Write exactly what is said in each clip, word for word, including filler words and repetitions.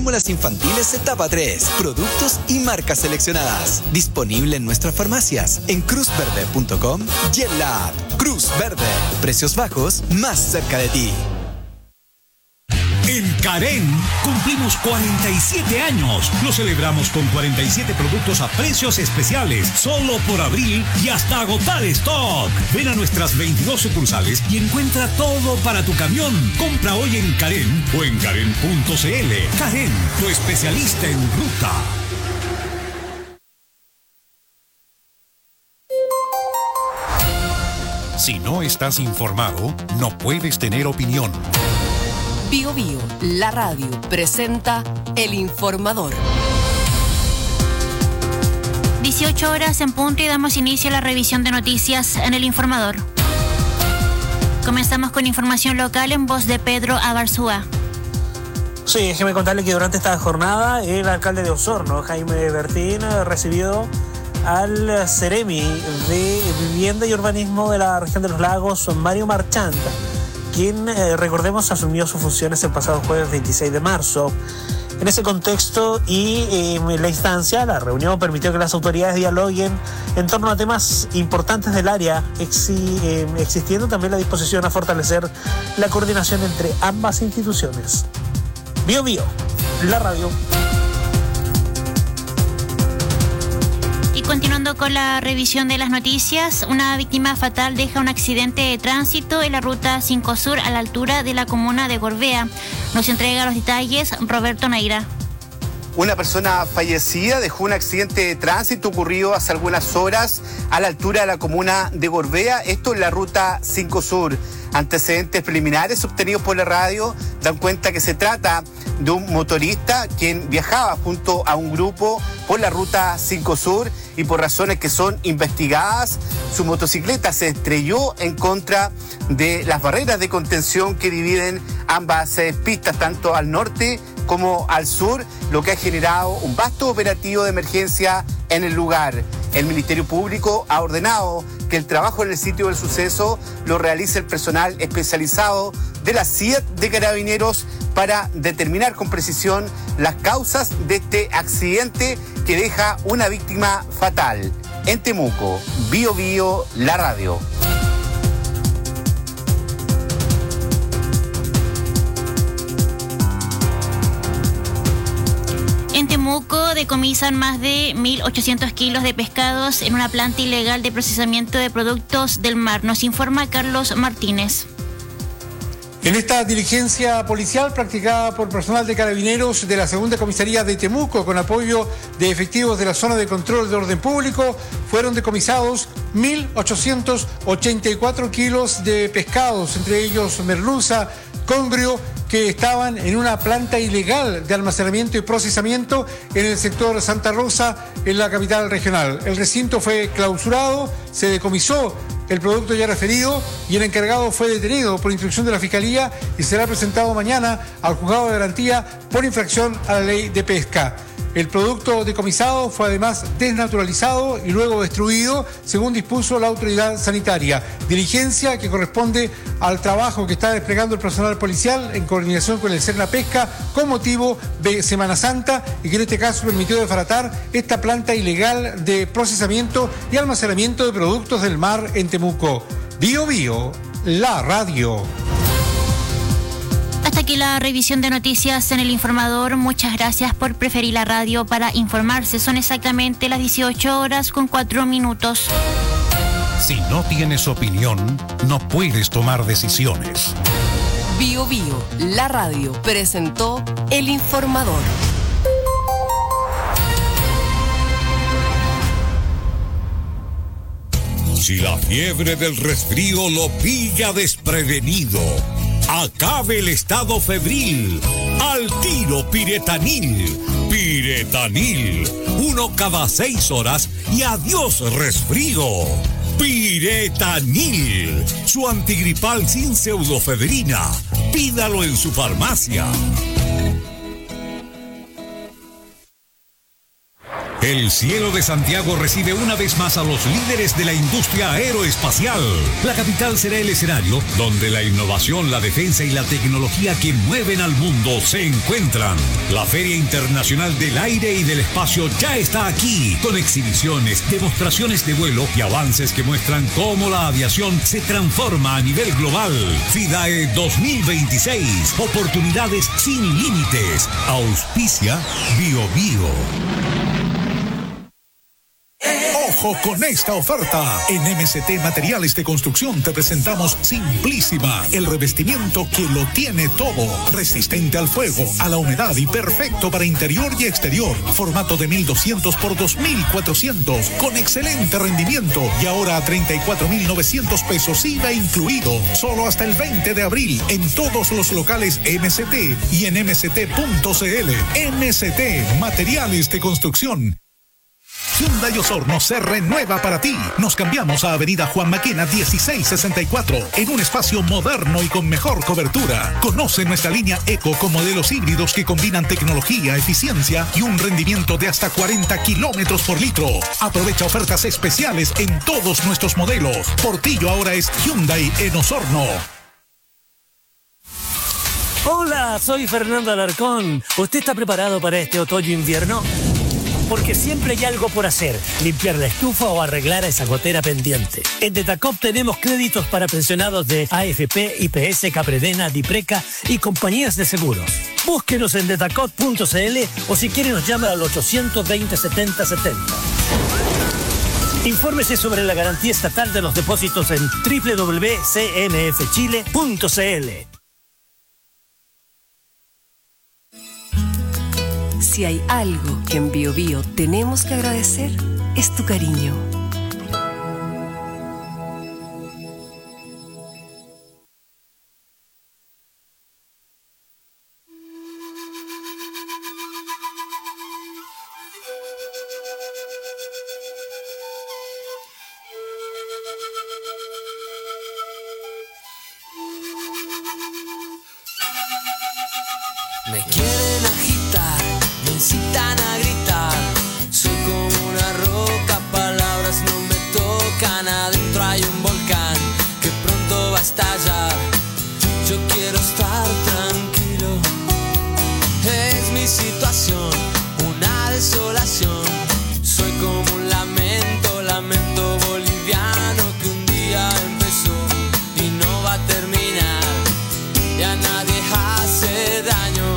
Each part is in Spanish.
fórmulas infantiles etapa tres, productos y marcas seleccionadas. Disponible en nuestras farmacias, en cruz verde punto com y en la app Cruz Verde. Precios bajos más cerca de ti. En Carén cumplimos cuarenta y siete años. Lo celebramos con cuarenta y siete productos a precios especiales, solo por abril y hasta agotar stock. Ven a nuestras veintidós sucursales y encuentra todo para tu camión. Compra hoy en Carén o en carén punto c l. Carén, tu especialista en ruta. Si no estás informado, no puedes tener opinión. Bio Bio, la radio, presenta El Informador. dieciocho horas en punto y damos inicio a la revisión de noticias en El Informador. Comenzamos con información local en voz de Pedro Abarzúa. Sí, déjeme contarle que durante esta jornada el alcalde de Osorno, Jaime Bertín, recibió al Ceremi de Vivienda y Urbanismo de la región de los Lagos, Mario Marchanta, quien, eh, recordemos, asumió sus funciones el pasado jueves veintiséis de marzo. En ese contexto y eh, la instancia, la reunión permitió que las autoridades dialoguen en torno a temas importantes del área, exi, eh, existiendo también la disposición a fortalecer la coordinación entre ambas instituciones. Bio Bio, la radio. Y continuando con la revisión de las noticias, una víctima fatal deja un accidente de tránsito en la ruta cinco Sur a la altura de la comuna de Gorbea. Nos entrega los detalles Roberto Neira. Una persona fallecida dejó un accidente de tránsito ocurrido hace algunas horas a la altura de la comuna de Gorbea, esto en la ruta cinco Sur. Antecedentes preliminares obtenidos por la radio dan cuenta que se trata de un motorista quien viajaba junto a un grupo por la ruta cinco Sur y por razones que son investigadas, su motocicleta se estrelló en contra de las barreras de contención que dividen ambas eh, pistas, tanto al norte como al sur, lo que ha generado un vasto operativo de emergencia en el lugar. El Ministerio Público ha ordenado que el trabajo en el sitio del suceso lo realice el personal especializado de la C I A T de Carabineros para determinar con precisión las causas de este accidente que deja una víctima fatal. En Temuco, Bio Bio, la radio. En Temuco decomisan más de mil ochocientos kilos de pescados en una planta ilegal de procesamiento de productos del mar. Nos informa Carlos Martínez. En esta diligencia policial practicada por personal de Carabineros de la Segunda Comisaría de Temuco con apoyo de efectivos de la Zona de Control de Orden Público, fueron decomisados mil ochocientos ochenta y cuatro kilos de pescados, entre ellos merluza, congrio, que estaban en una planta ilegal de almacenamiento y procesamiento en el sector Santa Rosa, en la capital regional. El recinto fue clausurado, se decomisó el producto ya referido y el encargado fue detenido por instrucción de la Fiscalía y será presentado mañana al juzgado de garantía por infracción a la ley de pesca. El producto decomisado fue además desnaturalizado y luego destruido, según dispuso la autoridad sanitaria. Diligencia que corresponde al trabajo que está desplegando el personal policial en coordinación con el Serna Pesca con motivo de Semana Santa y que en este caso permitió desbaratar esta planta ilegal de procesamiento y almacenamiento de productos del mar en Temuco. Bio Bio, la radio. Hasta aquí la revisión de noticias en El Informador. Muchas gracias por preferir la radio para informarse. Son exactamente las dieciocho horas con cuatro minutos. Si no tienes opinión, no puedes tomar decisiones. Bio Bio, la radio, presentó El Informador. Si la fiebre del resfrío lo pilla desprevenido, acabe el estado febril. Al tiro Piretanil. Piretanil. Uno cada seis horas y adiós resfrío. Piretanil. Su antigripal sin pseudofedrina. Pídalo en su farmacia. El cielo de Santiago recibe una vez más a los líderes de la industria aeroespacial. La capital será el escenario donde la innovación, la defensa y la tecnología que mueven al mundo se encuentran. La Feria Internacional del Aire y del Espacio ya está aquí, con exhibiciones, demostraciones de vuelo y avances que muestran cómo la aviación se transforma a nivel global. FIDAE dos mil veintiséis. Oportunidades sin límites. Auspicia Bio Bio. Ojo con esta oferta. En M C T Materiales de Construcción te presentamos Simplísima, el revestimiento que lo tiene todo. Resistente al fuego, a la humedad y perfecto para interior y exterior. Formato de mil doscientos por dos mil cuatrocientos, con excelente rendimiento. Y ahora a treinta y cuatro mil novecientos pesos I V A incluido. Solo hasta el veinte de abril en todos los locales M C T y en m c t punto c l. M C T Materiales de Construcción. Hyundai Osorno se renueva para ti. Nos cambiamos a Avenida Juan Maquena dieciséis sesenta y cuatro en un espacio moderno y con mejor cobertura. Conoce nuestra línea Eco con modelos híbridos que combinan tecnología, eficiencia y un rendimiento de hasta cuarenta kilómetros por litro. Aprovecha ofertas especiales en todos nuestros modelos. Portillo ahora es Hyundai en Osorno. Hola, soy Fernando Alarcón. ¿Usted está preparado para este otoño-invierno? Porque siempre hay algo por hacer, limpiar la estufa o arreglar esa gotera pendiente. En Detacop tenemos créditos para pensionados de A F P, I P S, Capredena, Dipreca y compañías de seguros. Búsquenos en detacop punto c l o si quiere nos llama al ochocientos veinte setenta setenta. Infórmese sobre la garantía estatal de los depósitos en doble u doble u doble u punto c n f chile punto c l. Si hay algo que en Bio Bio tenemos que agradecer, es tu cariño. Me quieren agitar, me incitan a gritar. Soy como una roca, palabras no me tocan. Adentro hay un volcán que pronto va a estallar. Yo quiero estar tranquilo. Es mi situación, una desolación. Soy como un lamento, lamento boliviano que un día empezó y no va a terminar. Y a nadie hace daño.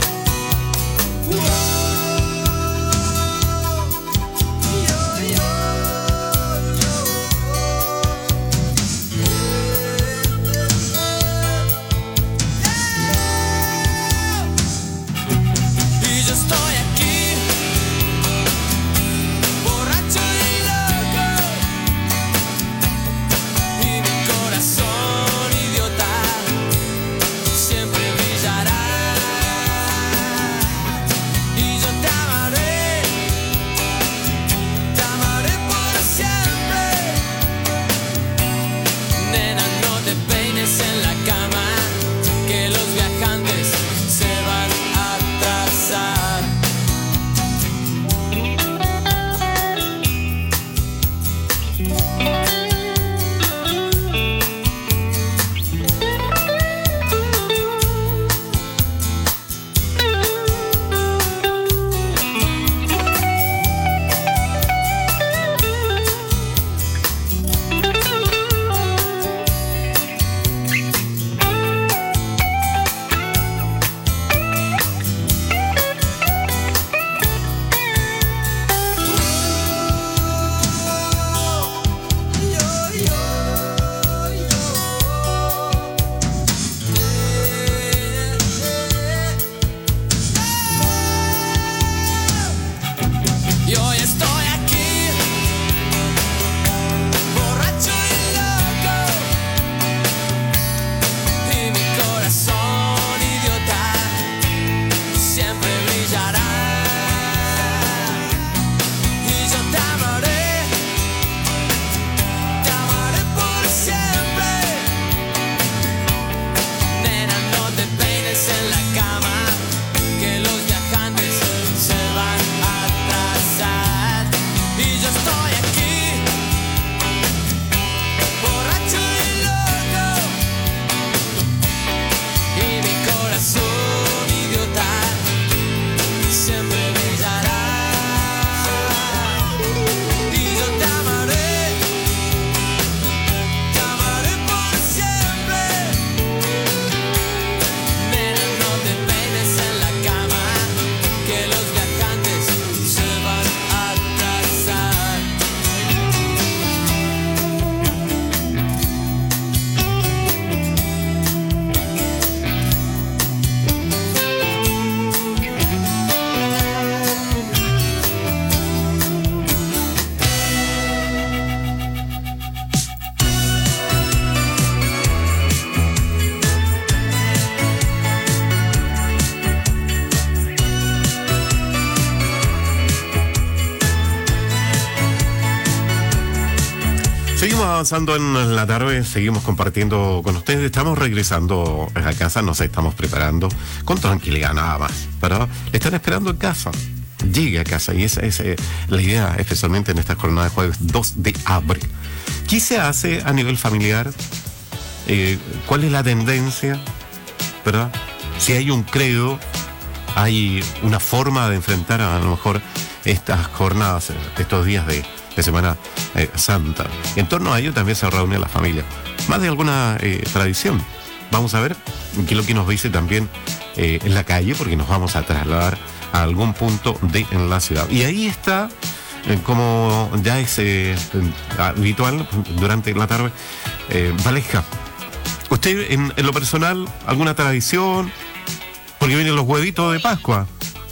Seguimos avanzando en la tarde, seguimos compartiendo con ustedes. Estamos regresando a casa, nos estamos preparando con tranquilidad nada más, pero le están esperando en casa. Llegue a casa y esa es eh, la idea, especialmente en esta jornada de jueves dos de abril. ¿Qué se hace a nivel familiar? Eh, ¿Cuál es la tendencia? ¿Verdad? Si hay un credo, hay una forma de enfrentar a, a lo mejor estas jornadas, estos días de, de Semana eh, Santa. En torno a ello también se reúne la familia. Más de alguna eh, tradición. Vamos a ver qué es lo que nos dice también eh, en la calle, porque nos vamos a trasladar a algún punto de en la ciudad. Y ahí está, eh, como ya es eh, habitual durante la tarde, eh, Valesca. ¿Usted en, en lo personal, alguna tradición? Porque vienen los huevitos de Pascua.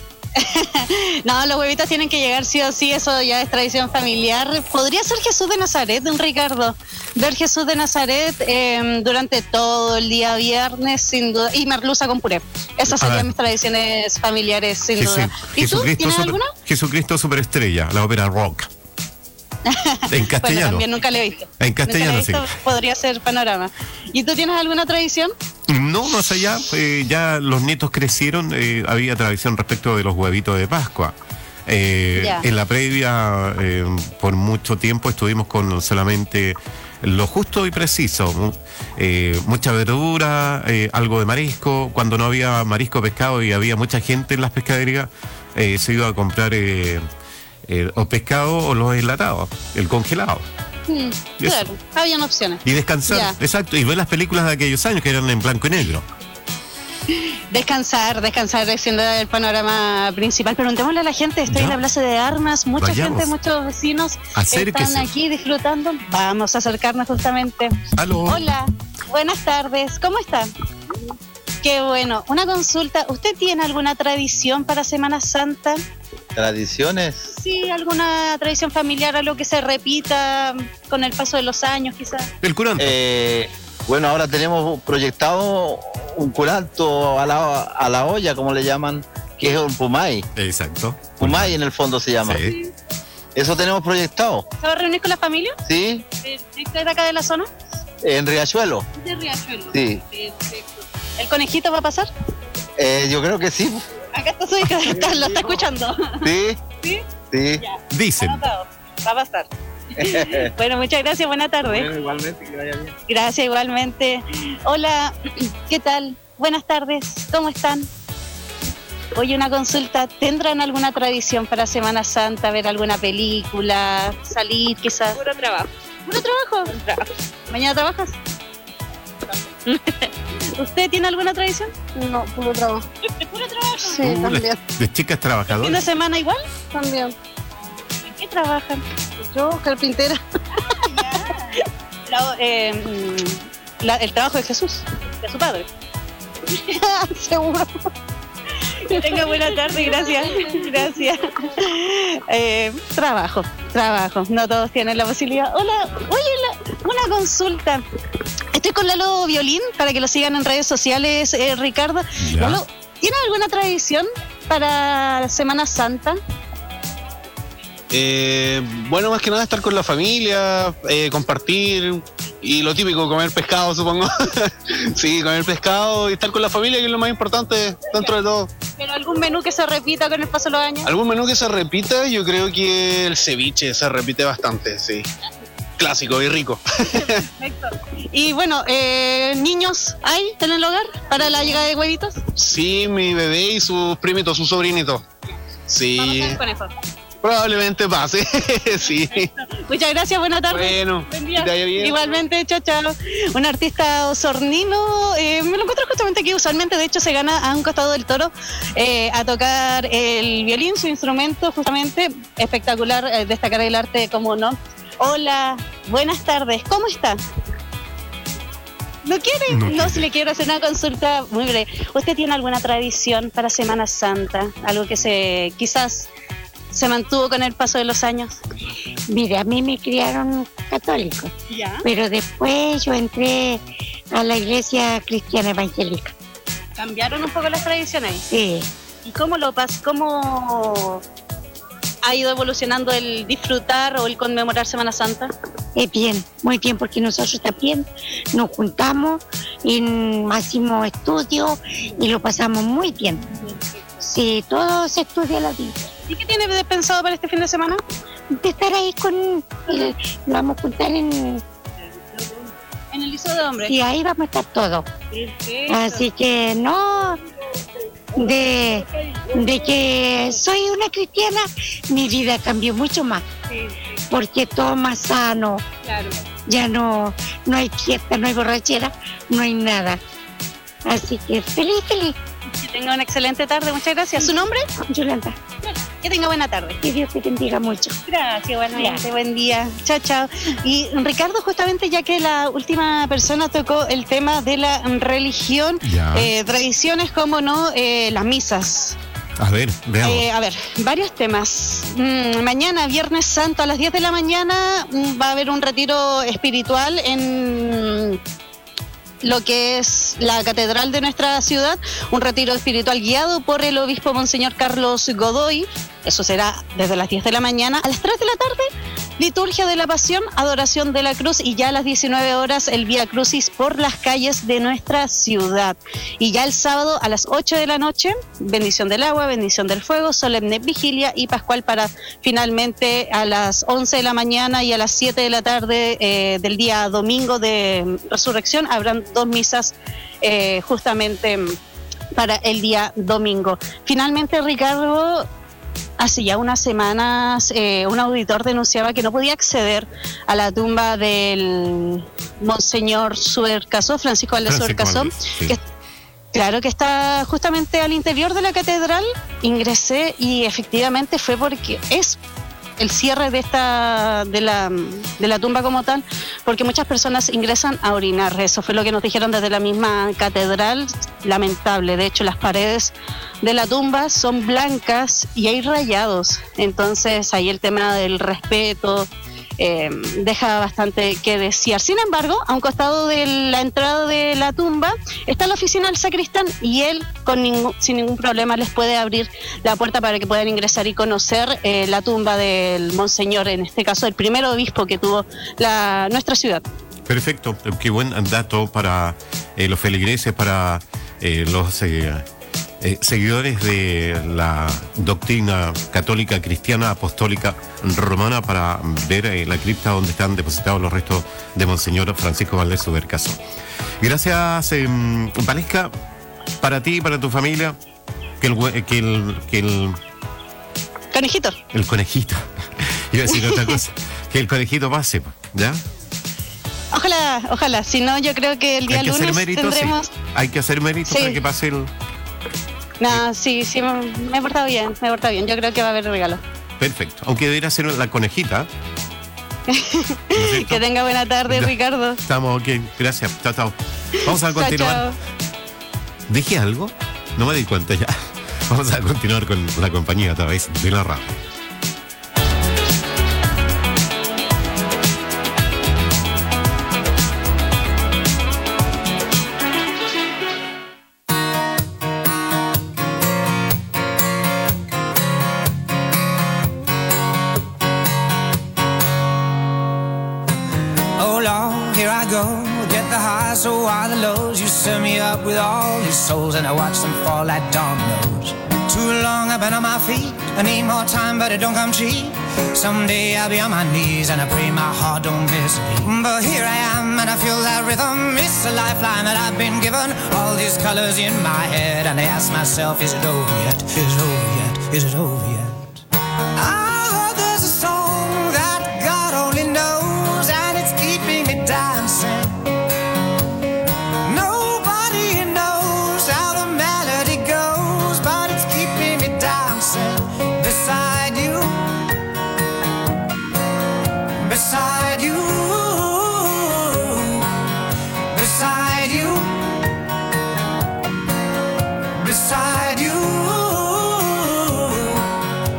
No, los huevitos tienen que llegar sí o sí, eso ya es tradición familiar. Podría ser Jesús de Nazaret, don Ricardo. Ver Jesús de Nazaret eh, durante todo el día viernes, sin duda. Y merluza con puré. Esas serían mis tradiciones familiares, sin Jesús, duda. ¿Y tú? ¿Tienes super, alguna? Jesucristo Superestrella, la ópera rock. En castellano. Bueno, también nunca le he visto. En castellano, nunca le he visto, sí. Podría ser panorama. ¿Y tú tienes alguna tradición? No, más allá, eh, ya los nietos crecieron, eh, había tradición respecto de los huevitos de Pascua. Eh, en la previa, eh, por mucho tiempo estuvimos con solamente lo justo y preciso, eh, mucha verdura, eh, algo de marisco. Cuando no había marisco, pescado y había mucha gente en las pescaderías, eh, se iba a comprar eh, eh, o pescado o los enlatados, el congelado. Mm, claro, habían opciones. Y descansar, Ya. exacto, y ver las películas de aquellos años que eran en blanco y negro. Descansar, descansar es sin duda el panorama principal. Preguntémosle a la gente, estoy Ya. en la Plaza de Armas, mucha Vayamos. gente, muchos vecinos Acérquese. están aquí disfrutando. Vamos a acercarnos justamente. Aló. Hola, buenas tardes, ¿cómo están? Qué bueno, una consulta, ¿usted tiene alguna tradición para Semana Santa? ¿Tradiciones? Sí, alguna tradición familiar, algo que se repita con el paso de los años quizás. El curanto. Eh, bueno, ahora tenemos proyectado un curanto a la, a la olla, como le llaman, que es un pumay. Exacto. Pumay en el fondo se llama. Sí. Eso tenemos proyectado. ¿Se va a reunir con la familia? ¿Sí? ¿Usted de acá de la zona? En Riachuelo. De Riachuelo. Sí. Perfecto. ¿El conejito va a pasar? Eh, yo creo que sí. Acá está su hija, está- lo está escuchando. Sí. ¿Sí? Sí. Ya. Dicen. Anotado. Va a pasar. Bueno, muchas gracias, buena tarde. Bueno, igualmente, que vaya bien. Gracias, igualmente. Hola, ¿qué tal? Buenas tardes, ¿cómo están? Oye, una consulta, ¿tendrán alguna tradición para Semana Santa? ¿Ver alguna película? ¿Salir quizás? Puro trabajo. ¿Puro trabajo? Trabajo. ¿Mañana trabajas? ¿Usted tiene alguna tradición? No, puro trabajo. ¿Puro trabajo? Sí, Uh, también. de, de chicas ¿Fin de trabajadoras. semana igual? También. ¿En qué trabajan? Yo, carpintera. La- eh, mm, la- el trabajo de Jesús, de su padre. Seguro. Que tenga buena tarde, gracias. Gracias. Eh, trabajo, trabajo. No todos tienen la posibilidad. Hola, oye, la- una consulta. Estoy con Lalo Violín para que lo sigan en redes sociales, eh, Ricardo. Ya. Lalo, ¿tiene alguna tradición para Semana Santa? Eh, bueno, más que nada estar con la familia, eh, compartir y lo típico, comer pescado, supongo. Sí, comer pescado y estar con la familia, que es lo más importante dentro de todo. ¿Pero algún menú que se repita con el paso de los años? ¿Algún menú que se repita? Yo creo que el ceviche se repite bastante, sí. Clásico y rico. Perfecto. Y bueno, eh, ¿niños hay en el hogar para la llegada de huevitos? Sí, mi bebé y sus primitos, sus sobrinitos. Sí. Vamos al conejo. Probablemente pase, sí. Muchas gracias, buena tarde. Bueno, buen día. que te vaya bien. Igualmente, chao, chao. Un artista osornino, eh, me lo encuentro justamente aquí, usualmente, de hecho, se gana a un costado del toro eh, a tocar el violín, su instrumento, justamente, espectacular, eh, destacar el arte, como no. Hola, buenas tardes, ¿cómo está? ¿No quiere? No No, quiere. si le quiero hacer una consulta muy breve. ¿Usted tiene alguna tradición para Semana Santa? Algo que se quizás se mantuvo con el paso de los años. Mire, a mí me criaron católico, ¿Ya? pero después yo entré a la iglesia cristiana evangélica. ¿Cambiaron un poco las tradiciones? Sí. ¿Y cómo lo pas cómo ha ido evolucionando el disfrutar o el conmemorar Semana Santa? Es bien, muy bien, porque nosotros también nos juntamos y hacemos estudios y lo pasamos muy bien. Sí, todo se estudia la vida. ¿Y qué tiene pensado para este fin de semana? De estar ahí con... El, lo vamos a juntar en... ¿En el Liceo de Hombres? Y ahí vamos a estar todos. Perfecto. Así que no... De, de que soy una cristiana, mi vida cambió mucho más. Sí, sí. Porque todo más sano. Claro. Ya no, no hay fiesta, no hay borrachera, no hay nada. Así que feliz, feliz. Que tenga una excelente tarde, muchas gracias. ¿Su nombre? Yolanda. Que tenga buena tarde. Que Dios te bendiga mucho. Gracias, igualmente. Buen día. Chao, chao. Y Ricardo, justamente ya que la última persona tocó el tema de la religión, eh, tradiciones como no, eh, las misas. A ver, veamos. Eh, a ver, varios temas. Mm, mañana, Viernes Santo, a las diez de la mañana, mm, va a haber un retiro espiritual en lo que es la catedral de nuestra ciudad, un retiro espiritual guiado por el obispo Monseñor Carlos Godoy. Eso será desde las diez de la mañana. A las tres de la tarde, liturgia de la Pasión, adoración de la cruz, y ya a las diecinueve horas el Vía Crucis por las calles de nuestra ciudad. Y ya el sábado a las ocho de la noche, bendición del agua, bendición del fuego, solemne vigilia y pascual, para finalmente a las once de la mañana y a las siete de la tarde eh, del día domingo de resurrección habrán dos misas eh, justamente para el día domingo. Finalmente, Ricardo, hace ya unas semanas eh, un auditor denunciaba que no podía acceder a la tumba del Monseñor Subercaso, Francisco Valdés Subercaso, sí. que, claro, que está justamente al interior de la catedral. Ingresé y efectivamente fue porque es el cierre de esta de la, de la tumba como tal, porque muchas personas ingresan a orinar. Eso fue lo que nos dijeron desde la misma catedral. Lamentable. De hecho, las paredes de la tumba son blancas y hay rayados. Entonces, ahí el tema del respeto eh, deja bastante que desear. Sin embargo, a un costado de la entrada de la tumba está la oficina del sacristán, y él con ningún, sin ningún problema les puede abrir la puerta para que puedan ingresar y conocer eh, la tumba del Monseñor, en este caso el primer obispo que tuvo la, nuestra ciudad. Perfecto, qué buen dato para eh, los feligreses, para eh, los eh, eh, seguidores de la doctrina católica, cristiana, apostólica, romana, para ver eh, la cripta donde están depositados los restos de Monseñor Francisco Valdés Subercaso. Gracias, eh, Valesca, para ti y para tu familia, que el, que el, que el conejito. El conejito. Iba a decir otra cosa. Que el conejito pase, ¿ya? Ojalá, ojalá. Si no, yo creo que el día Hay que lunes hacer mérito, tendremos... sí. Hay que hacer mérito Sí. para que pase el... No, sí, sí, me me he portado bien, me he portado bien. Yo creo que va a haber regalo. Perfecto. Aunque debería ser la conejita. Que tenga buena tarde, Ya. Ricardo. Estamos ok. Gracias. Chao, chao. Vamos a Chao, continuar. chao. ¿Dije algo? No me di cuenta ya. Vamos a continuar con la compañía a través de la radio. Oh Lord, here I go. Get the highs, so are the lows. You set me up with all these souls, and I watch them fall like dominoes. Too long I've been on my feet. I need more time, but it don't come cheap. Someday I'll be on my knees, and I pray my heart don't miss a beat. But here I am, and I feel that rhythm. It's a lifeline that I've been given. All these colors in my head, and I ask myself, is it over yet? Is it over yet? Is it over yet? I heard there's a song that God only knows, and it's keeping me dancing. Nobody knows how the melody goes, but it's keeping me dancing beside you, beside you, beside you, beside you.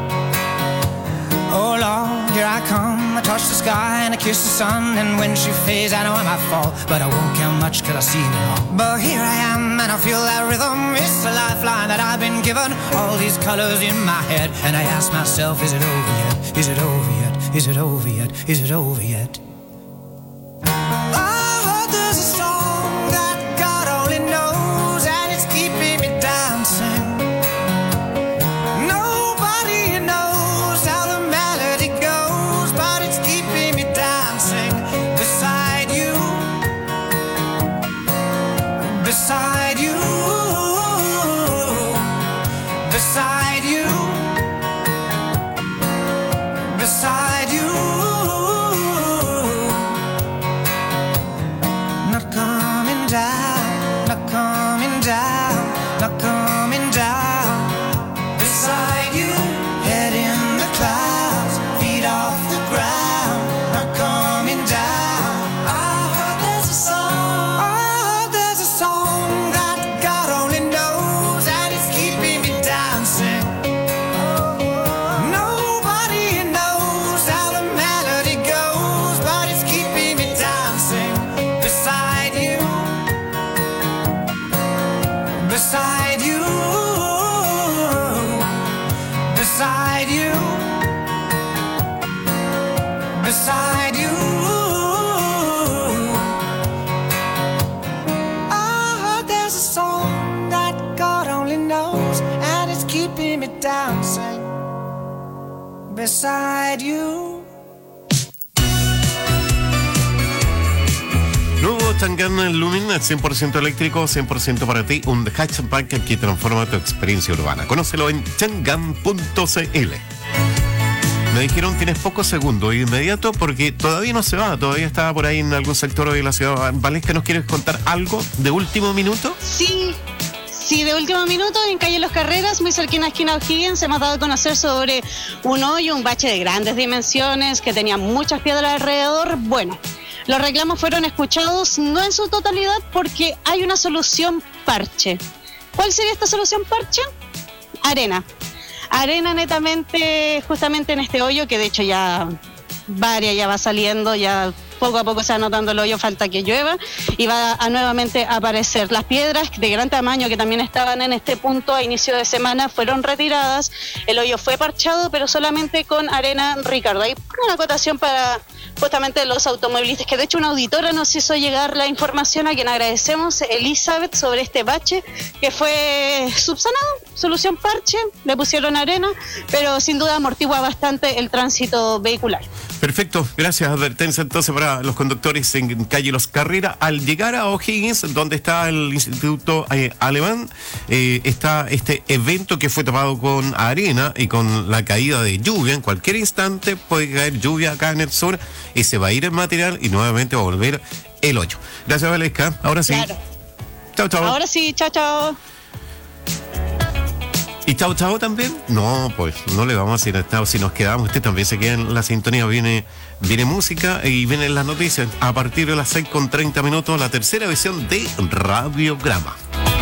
touch the sky and I kiss the sun, and when she fades I know I might fall, but I won't care much cause I've seen it all. But here I am and I feel that rhythm, it's a lifeline that I've been given, all these colors in my head, and I ask myself, is it over yet? Is it over yet? Is it over yet? Is it over yet? I heard there's a song that God only knows, and it's keeping me dancing. Nobody knows how the melody goes, but it's keeping me dancing beside you, beside you, beside you, beside you. Not coming down, not coming down, not coming down. Beside you, head in the clouds, feet off the ground. Not coming down. I heard there's a song, I heard there's a song that God only knows, and it's keeping me dancing. Nobody knows how the melody goes, but it's keeping me dancing beside you, beside you, beside you, beside you. I heard there's a song that God only knows, and it's keeping me dancing beside you. Nuevo Chang'an Lumin, cien por ciento eléctrico, cien por ciento para ti, un hatchback que transforma tu experiencia urbana. Conócelo en chang'an punto c l. Me dijeron tienes pocos segundos, inmediato, porque todavía no se va, todavía está por ahí en algún sector de la ciudad. Valesca, ¿nos quieres contar algo de último minuto? Sí, sí, de último minuto, en calle Los Carreras, muy cerquina a esquina O'Higgins, hemos dado a conocer sobre un hoyo, un bache de grandes dimensiones que tenía muchas piedras alrededor. Bueno, los reclamos fueron escuchados, no en su totalidad, porque hay una solución parche. ¿Cuál sería esta solución parche? Arena. Arena netamente, justamente en este hoyo, que de hecho ya varias ya va saliendo, ya poco a poco se va notando el hoyo, falta que llueva, y va a nuevamente aparecer. Las piedras de gran tamaño que también estaban en este punto a inicio de semana fueron retiradas, el hoyo fue parchado, pero solamente con arena, Ricardo. Hay una acotación para justamente los automovilistas, que de hecho una auditora nos hizo llegar la información, a quien agradecemos, Elizabeth, sobre este bache que fue subsanado, solución parche, le pusieron arena, pero sin duda amortigua bastante el tránsito vehicular. Perfecto, gracias. Advertencia entonces para los conductores en calle Los Carreras. Al llegar a O'Higgins, donde está el Instituto eh, Alemán, eh, está este evento que fue tapado con arena y con la caída de lluvia. En cualquier instante puede caer lluvia acá en el sur y se va a ir el material y nuevamente va a volver el hoyo. Gracias, Valesca. Ahora sí. Claro. Chao, chao. Ahora sí, chao, chao. ¿Y chao, chao también? No, pues no le vamos a decir chao si nos quedamos. Usted también se queda en la sintonía. Viene, viene música y vienen las noticias. A partir de las seis con treinta minutos, la tercera edición de Radiograma.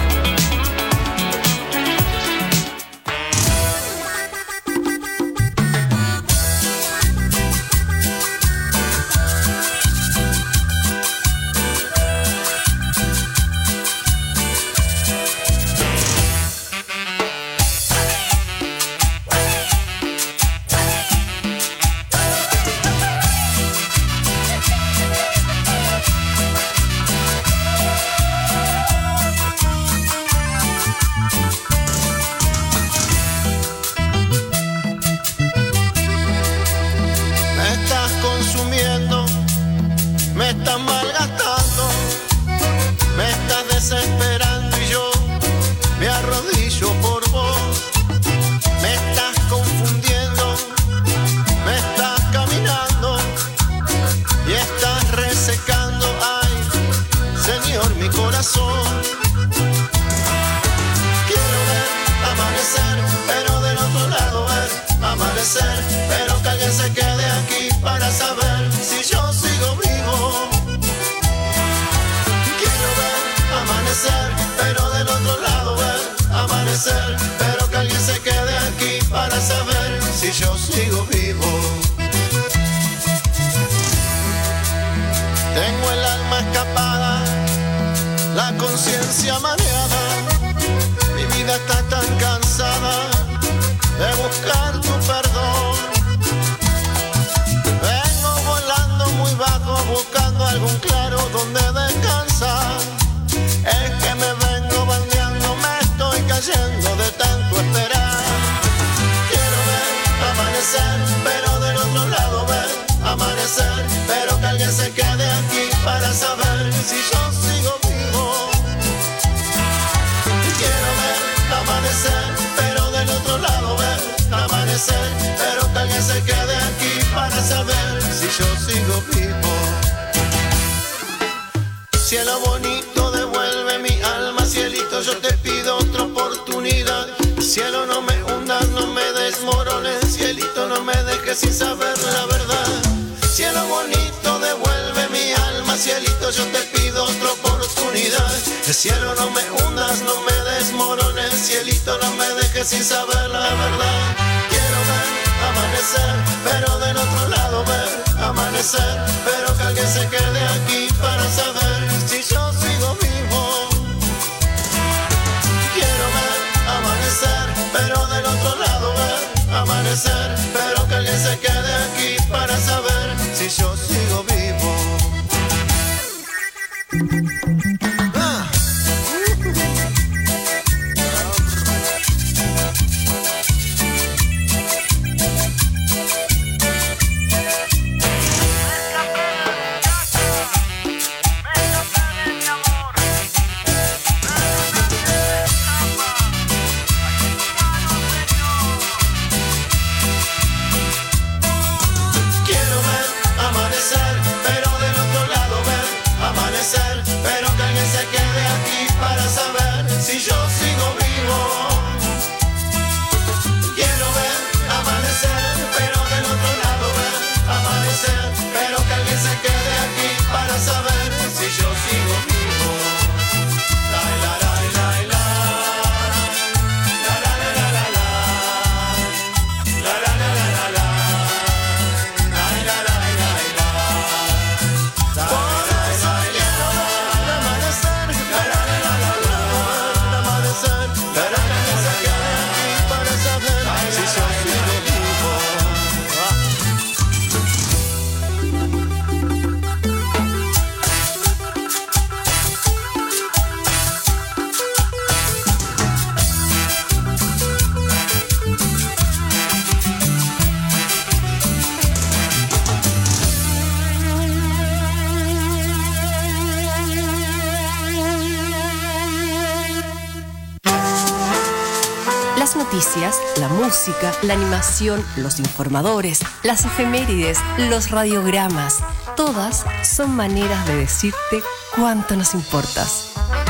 Pero que alguien se quede aquí para saber si yo sigo vivo. Quiero ver amanecer, pero del otro lado ver amanecer. Pero que alguien se quede aquí para saber si yo sigo vivo. conciencia mareada, mi vida está tan cansada de buscar tu perdón. Vengo volando muy bajo buscando algún claro donde descansar. Es que me vengo bandeando, me estoy cayendo de tanto esperar. Quiero ver amanecer, pero del otro lado ver amanecer, pero que alguien se quede aquí para saber si yo sigo vivo. Quiero ver amanecer, pero del otro lado ver amanecer, pero que alguien se quede aquí para saber si yo sigo vivo. Cielo bonito, devuelve mi alma, cielito, yo te pido otra oportunidad. Cielo, no me hundas, no me desmorones, cielito, no me dejes sin saber la verdad. Cielo bonito, devuelve mi alma, cielito, yo te pido otra oportunidad. Cielo, no me hundas, no me desmorones, cielito, no me dejes sin saber la verdad. Quiero ver amanecer, pero del otro lado ver amanecer, pero que alguien se quede aquí para saber si yo sigo vivo. Quiero ver amanecer, pero del otro lado ver amanecer, pero que alguien se quede aquí para saber si yo sigo vivo. Ah. Pero que alguien se quede aquí para saber si yo sigo vivo. Quiero ver amanecer, pero del otro lado ver amanecer, pero que alguien se quede aquí para saber si yo sigo vivo. La la la la la la la la la la la la la la la la la la la la. Las noticias, la música, la animación, los informadores, las efemérides, los radiogramas, todas son maneras de decirte cuánto nos importas.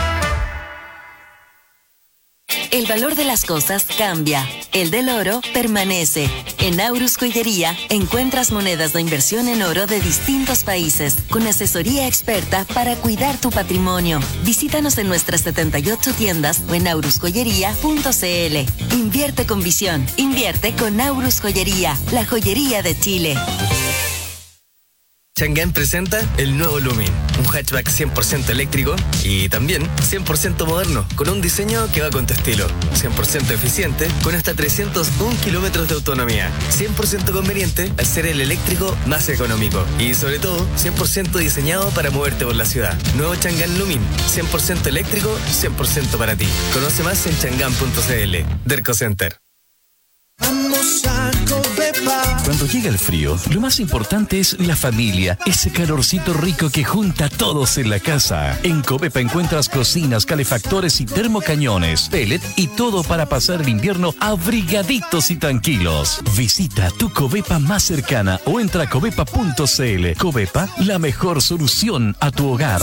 El valor de las cosas cambia, el del oro permanece. En Aurus Joyería encuentras monedas de inversión en oro de distintos países, con asesoría experta para cuidar tu patrimonio. Visítanos en nuestras setenta y ocho tiendas o en aurus joyería punto c l. Invierte con visión, invierte con Aurus Joyería, la joyería de Chile. Chang'an presenta el nuevo Lumin, un hatchback cien por ciento eléctrico y también cien por ciento moderno, con un diseño que va con tu estilo, cien por ciento eficiente, con hasta trescientos un kilómetros de autonomía, cien por ciento conveniente al ser el eléctrico más económico y sobre todo cien por ciento diseñado para moverte por la ciudad. Nuevo Chang'an Lumin, cien por ciento eléctrico, cien por ciento para ti. Conoce más en chang'an punto c l. Derco Center. Vamos a Covepa. Cuando llega el frío, lo más importante es la familia, ese calorcito rico que junta a todos en la casa. En Covepa encuentras cocinas, calefactores y termocañones, pellet y todo para pasar el invierno abrigaditos y tranquilos. Visita tu Covepa más cercana o entra a covepa punto c l. Covepa, la mejor solución a tu hogar.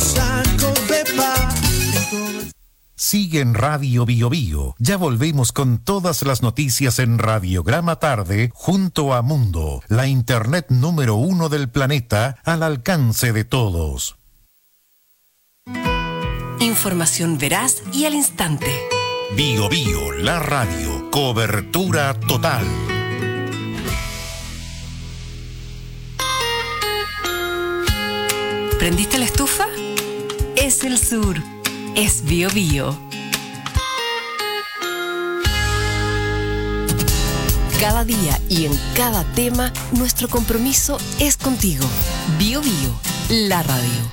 Sigue en Radio Bio Bio. Ya volvemos con todas las noticias en Radiograma Tarde junto a Mundo, la internet número uno del planeta al alcance de todos. Información veraz y al instante. Bio Bio, la radio, cobertura total. ¿Prendiste la estufa? Es el sur. es Bio Bio. Cada día y en cada tema, nuestro compromiso es contigo. Bio Bio, la radio.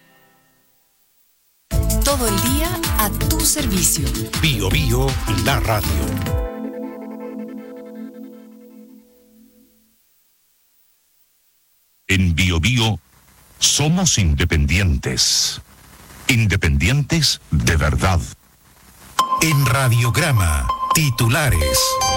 Todo el día a tu servicio. Bio Bio, la radio. En Bio Bio somos independientes. Independientes de verdad. En Radiograma, titulares.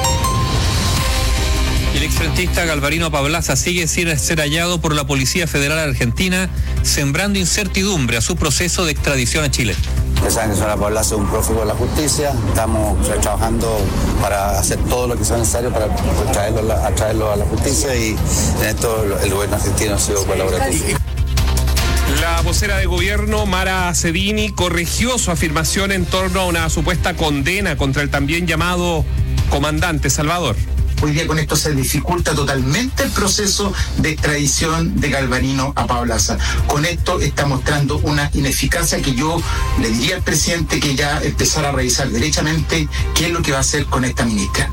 El exfrentista Galvarino Pablaza sigue sin ser hallado por la Policía Federal Argentina, sembrando incertidumbre a su proceso de extradición a Chile. Ustedes saben que señora Pablaza es un prófugo de la justicia. Estamos trabajando para hacer todo lo que sea necesario para traerlo a, traerlo a la justicia, y en esto el gobierno argentino ha sido colaborativo. La vocera de gobierno, Mara Cedini, corrigió su afirmación en torno a una supuesta condena contra el también llamado comandante Salvador. Hoy día con esto se dificulta totalmente el proceso de extradición de Galvarino a Pablaza. Con esto está mostrando una ineficacia que yo le diría al presidente que ya empezara a revisar derechamente qué es lo que va a hacer con esta ministra.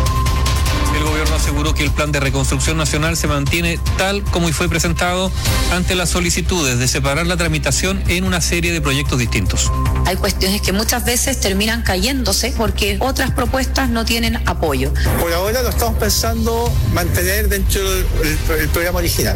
El gobierno aseguró que el plan de reconstrucción nacional se mantiene tal como fue presentado ante las solicitudes de separar la tramitación en una serie de proyectos distintos. Hay cuestiones que muchas veces terminan cayéndose porque otras propuestas no tienen apoyo. Por ahora lo estamos pensando mantener dentro del, del programa original.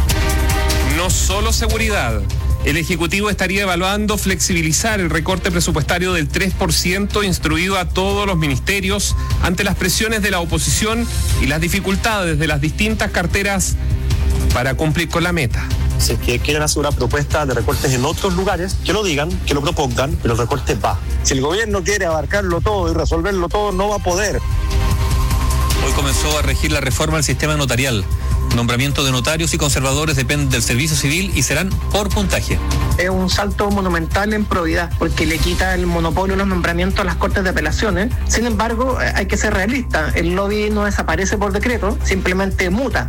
No solo seguridad. El Ejecutivo estaría evaluando flexibilizar el recorte presupuestario del tres por ciento instruido a todos los ministerios ante las presiones de la oposición y las dificultades de las distintas carteras para cumplir con la meta. Si es que quieren hacer una propuesta de recortes en otros lugares, que lo digan, que lo propongan, pero el recorte va. Si el gobierno quiere abarcarlo todo y resolverlo todo, no va a poder. Hoy comenzó a regir la reforma al sistema notarial. Nombramiento de notarios y conservadores dependen del servicio civil y serán por puntaje. Es un salto monumental en probidad porque le quita el monopolio de los nombramientos a las Cortes de Apelaciones. Sin embargo, hay que ser realista. El lobby no desaparece por decreto, simplemente muta.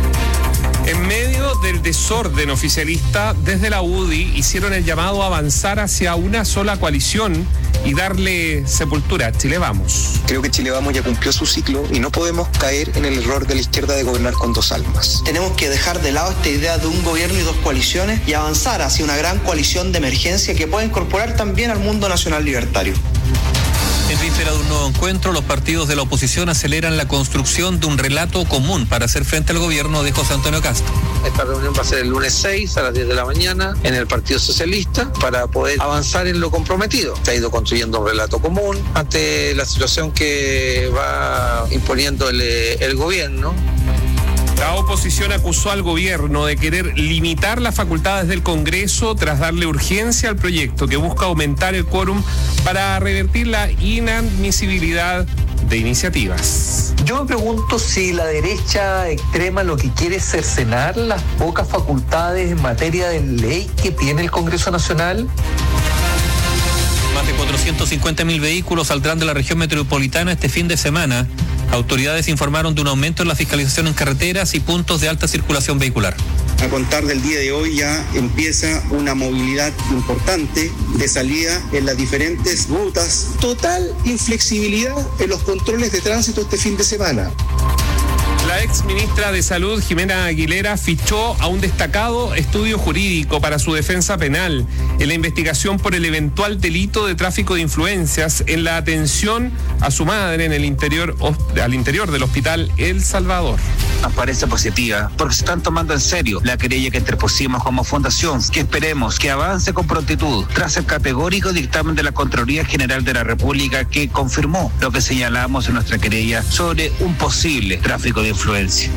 En medio del desorden oficialista, desde la U D I hicieron el llamado a avanzar hacia una sola coalición y darle sepultura a Chile Vamos. Creo que Chile Vamos ya cumplió su ciclo y no podemos caer en el error de la izquierda de gobernar con dos almas. Tenemos que dejar de lado esta idea de un gobierno y dos coaliciones y avanzar hacia una gran coalición de emergencia que pueda incorporar también al mundo nacional libertario. En víspera de un nuevo encuentro, los partidos de la oposición aceleran la construcción de un relato común para hacer frente al gobierno de José Antonio Cast. Esta reunión va a ser el lunes seis a las diez de la mañana en el Partido Socialista para poder avanzar en lo comprometido. Se ha ido construyendo un relato común ante la situación que va imponiendo el, el gobierno. La oposición acusó al gobierno de querer limitar las facultades del Congreso tras darle urgencia al proyecto que busca aumentar el quórum para revertir la inadmisibilidad de iniciativas. Yo me pregunto si la derecha extrema lo que quiere es cercenar las pocas facultades en materia de ley que tiene el Congreso Nacional. Más de cuatrocientos cincuenta mil vehículos saldrán de la región metropolitana este fin de semana. Autoridades informaron de un aumento en la fiscalización en carreteras y puntos de alta circulación vehicular. A contar del día de hoy ya empieza una movilidad importante de salida en las diferentes rutas. Total inflexibilidad en los controles de tránsito este fin de semana. La ex ministra de Salud, Jimena Aguilera, fichó a un destacado estudio jurídico para su defensa penal en la investigación por el eventual delito de tráfico de influencias en la atención a su madre en el interior, al interior del hospital El Salvador. Aparece positiva porque se están tomando en serio la querella que interpusimos como fundación, que esperemos que avance con prontitud tras el categórico dictamen de la Contraloría General de la República que confirmó lo que señalamos en nuestra querella sobre un posible tráfico de influencia.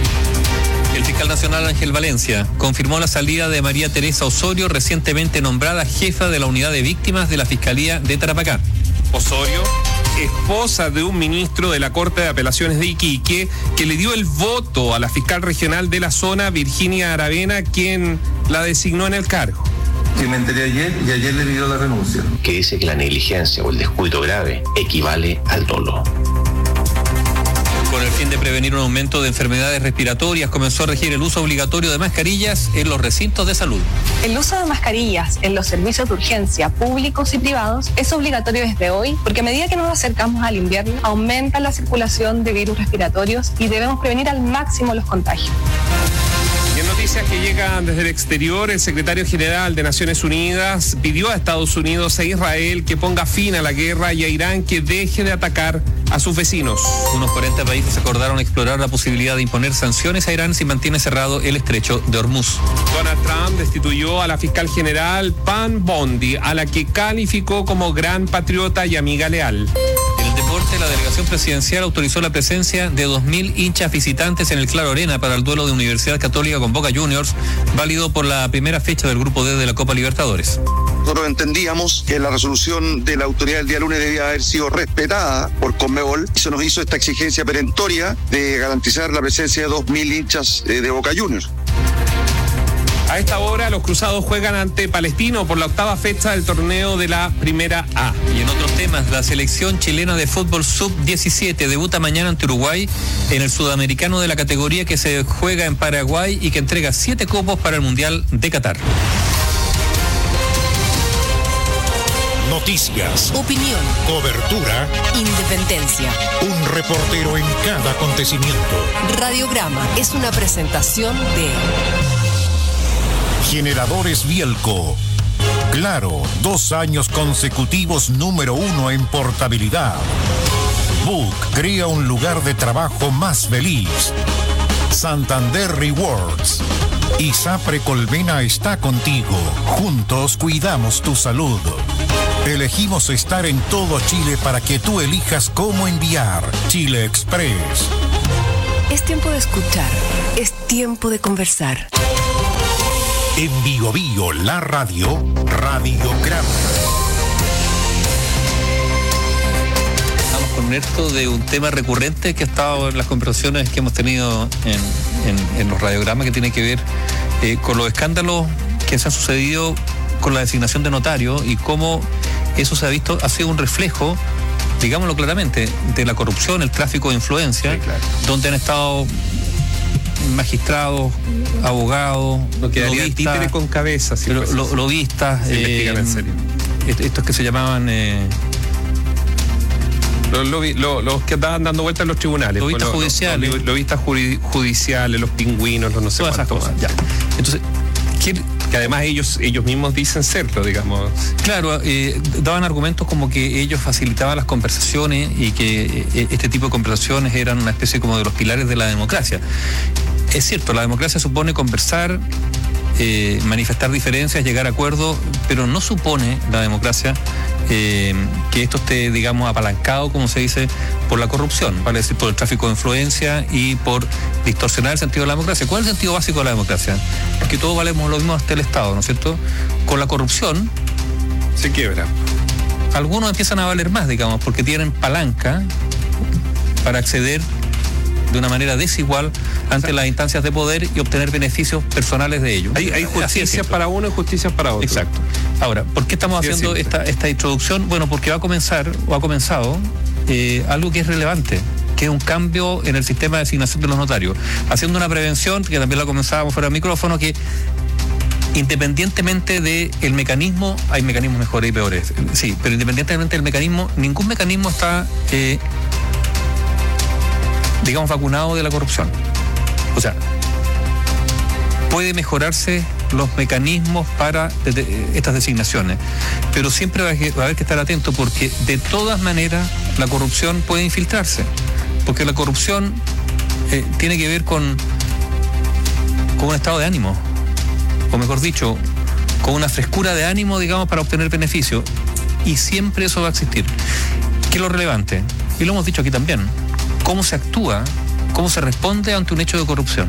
El fiscal nacional Ángel Valencia confirmó la salida de María Teresa Osorio, recientemente nombrada jefa de la unidad de víctimas de la Fiscalía de Tarapacá. Osorio, esposa de un ministro de la Corte de Apelaciones de Iquique, que le dio el voto a la fiscal regional de la zona, Virginia Aravena, quien la designó en el cargo. Que me enteré ayer y ayer le pidió la renuncia. Que dice que la negligencia o el descuido grave equivale al dolo. Con Con el fin de prevenir un aumento de enfermedades respiratorias, comenzó a regir el uso obligatorio de mascarillas en los recintos de salud. El uso de mascarillas en los servicios de urgencia públicos y privados es obligatorio desde hoy, porque a medida que nos acercamos al invierno, aumenta la circulación de virus respiratorios y debemos prevenir al máximo los contagios. Y en noticias que llegan desde el exterior, el secretario general de Naciones Unidas pidió a Estados Unidos e Israel que ponga fin a la guerra y a Irán que deje de atacar a sus vecinos. Unos cuarenta países acordaron explorar la posibilidad de imponer sanciones a Irán si mantiene cerrado el estrecho de Hormuz. Donald Trump destituyó a la fiscal general Pam Bondi, a la que calificó como gran patriota y amiga leal. En el deporte, la delegación presidencial autorizó la presencia de dos mil hinchas visitantes en el Claro Arena para el duelo de Universidad Católica con Boca Juniors, válido por la primera fecha del Grupo D de la Copa Libertadores. Nosotros entendíamos que la resolución de la autoridad del día lunes debía haber sido respetada por Conmebol. Eso nos hizo esta exigencia perentoria de garantizar la presencia de dos mil hinchas de Boca Juniors. A esta hora los cruzados juegan ante Palestino por la octava fecha del torneo de la Primera A. Y en otros temas, la selección chilena de fútbol sub diecisiete debuta mañana ante Uruguay en el sudamericano de la categoría que se juega en Paraguay y que entrega siete cupos para el Mundial de Qatar. Noticias, Opinión, cobertura, independencia. un reportero en cada acontecimiento. Radiograma es una presentación de Generadores Bielco. Claro, dos años consecutivos número uno en portabilidad. Book crea un lugar de trabajo más feliz. Santander Rewards. ISAPRE Colmena está contigo. Juntos cuidamos tu salud. Elegimos estar en todo Chile para que tú elijas cómo enviar. Chile Express. Es tiempo de escuchar, es tiempo de conversar. En Bio Bio, la radio, Radiograma. Estamos con esto de un tema recurrente que ha estado en las conversaciones que hemos tenido en, en, en los radiogramas, que tiene que ver eh, con los escándalos que se han sucedido con la designación de notario y cómo eso se ha visto, ha sido un reflejo, digámoslo claramente, de la corrupción, el tráfico de influencia, sí, claro, donde han estado magistrados, abogados, no quedaría títere con cabeza, si lo, lo, lobistas, eh, en serio. Estos que se llamaban eh, los, los, los, los que andaban dando vueltas en los tribunales, lobistas los, judiciales, los, los lobistas judiciales, los pingüinos, los no sé todas esas cosas. Ya. Entonces, ¿quién? Que además ellos ellos mismos dicen serlo, digamos. Claro, eh, daban argumentos como que ellos facilitaban las conversaciones y que eh, este tipo de conversaciones eran una especie como de los pilares de la democracia. Es cierto, la democracia supone conversar, eh, manifestar diferencias, llegar a acuerdos, pero no supone la democracia eh, que esto esté, digamos, apalancado, como se dice, por la corrupción, vale decir, por el tráfico de influencia y por distorsionar el sentido de la democracia. ¿Cuál es el sentido básico de la democracia? Que todos valemos lo mismo hasta el Estado, ¿no es cierto? Con la corrupción se quiebra. Algunos empiezan a valer más, digamos, porque tienen palanca para acceder de una manera desigual ante, o sea, las instancias de poder y obtener beneficios personales de ellos. Hay, hay justicias para uno y justicias para otro. Exacto. Ahora, ¿por qué estamos sí, haciendo esta, esta introducción? Bueno, porque va a comenzar, o ha comenzado, eh, algo que es relevante, que es un cambio en el sistema de designación de los notarios. Haciendo una prevención, que también la comenzábamos fuera del micrófono, que independientemente del mecanismo, hay mecanismos mejores y peores, sí, pero independientemente del mecanismo, ningún mecanismo está... Eh, digamos, vacunado de la corrupción. O sea, puede mejorarse los mecanismos para de, de, estas designaciones, pero siempre va a, va a haber que estar atento porque de todas maneras la corrupción puede infiltrarse, porque la corrupción eh, tiene que ver con, con un estado de ánimo, o mejor dicho, con una frescura de ánimo, digamos, para obtener beneficios, y siempre eso va a existir. ¿Qué es lo relevante? Y lo hemos dicho aquí también. ¿Cómo se actúa, cómo se responde ante un hecho de corrupción?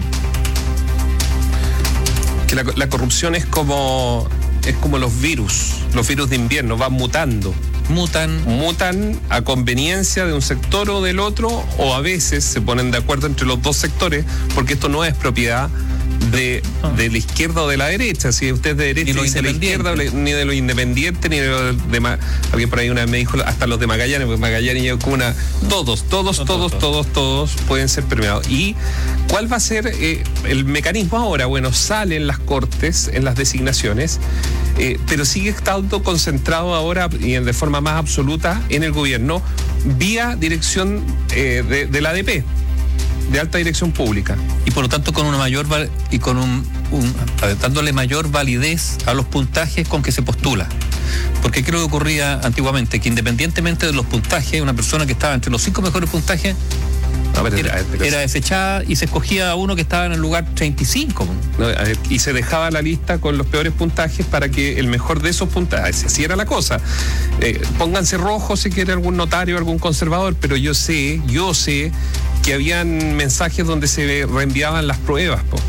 Que la, la corrupción es como es como los virus, los virus de invierno, van mutando. Mutan. Mutan a conveniencia de un sector o del otro, o a veces se ponen de acuerdo entre los dos sectores, porque esto no es propiedad de, de la izquierda o de la derecha. Si usted es de derecha, ni dice la izquierda, ni de los independientes, ni de los de Ma- alguien por ahí una vez me dijo hasta los de Magallanes, porque Magallanes llegó con una. Todos, todos, todos, todos, todos, todos pueden ser premiados. ¿Y cuál va a ser eh, el mecanismo ahora? Bueno, salen las cortes en las designaciones, eh, pero sigue estando concentrado ahora y de forma más absoluta en el gobierno, vía dirección eh, de, de la A D P, de alta dirección pública. Y por lo tanto con una mayor val- y con un, un dándole mayor validez a los puntajes con que se postula. Porque creo que ocurría antiguamente que independientemente de los puntajes, una persona que estaba entre los cinco mejores puntajes A ver, era, a ver, pero- era desechada y se escogía a uno que estaba en el lugar treinta y cinco. No, a ver, y se dejaba la lista con los peores puntajes para que el mejor de esos puntajes, así era la cosa. Eh, pónganse rojos si quiere algún notario, algún conservador, pero yo sé, yo sé que habían mensajes donde se reenviaban las pruebas, po.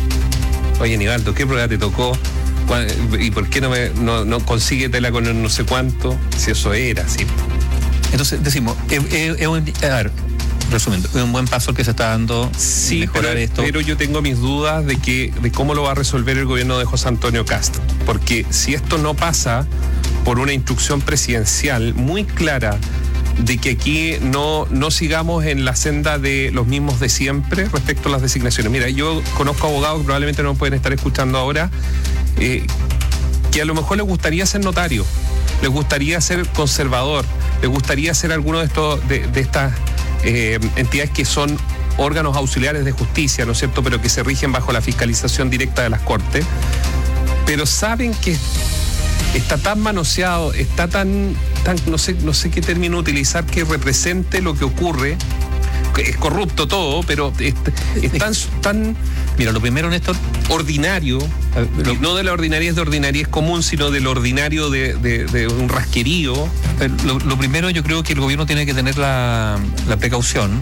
Oye, Nivaldo, ¿qué prueba te tocó? ¿Cuál- ¿Y por qué no, me, no, no consigue tela con el no sé cuánto? Si eso era así. Entonces decimos, es, es- es un, a ver, resumiendo, es un buen paso el que se está dando, Sí, mejorar pero, esto. pero yo tengo mis dudas de que de cómo lo va a resolver el gobierno de José Antonio Kast, porque si esto no pasa por una instrucción presidencial muy clara de que aquí no, no sigamos en la senda de los mismos de siempre respecto a las designaciones. Mira, yo conozco abogados que probablemente no me pueden estar escuchando ahora, eh, que a lo mejor les gustaría ser notario, les gustaría ser conservador, les gustaría ser alguno de estos de, de estas eh, entidades que son órganos auxiliares de justicia, ¿no es cierto?, pero que se rigen bajo la fiscalización directa de las Cortes, pero saben que está tan manoseado, está tan, tan no sé, no sé qué término utilizar que represente lo que ocurre. Es corrupto todo, pero es, es tan, tan... Mira, lo primero, Néstor, ordinario, lo, no de la ordinariedad de ordinariedad común, sino del ordinario de, de, de un rasquerío. Lo, lo primero, yo creo que el gobierno tiene que tener la, la precaución,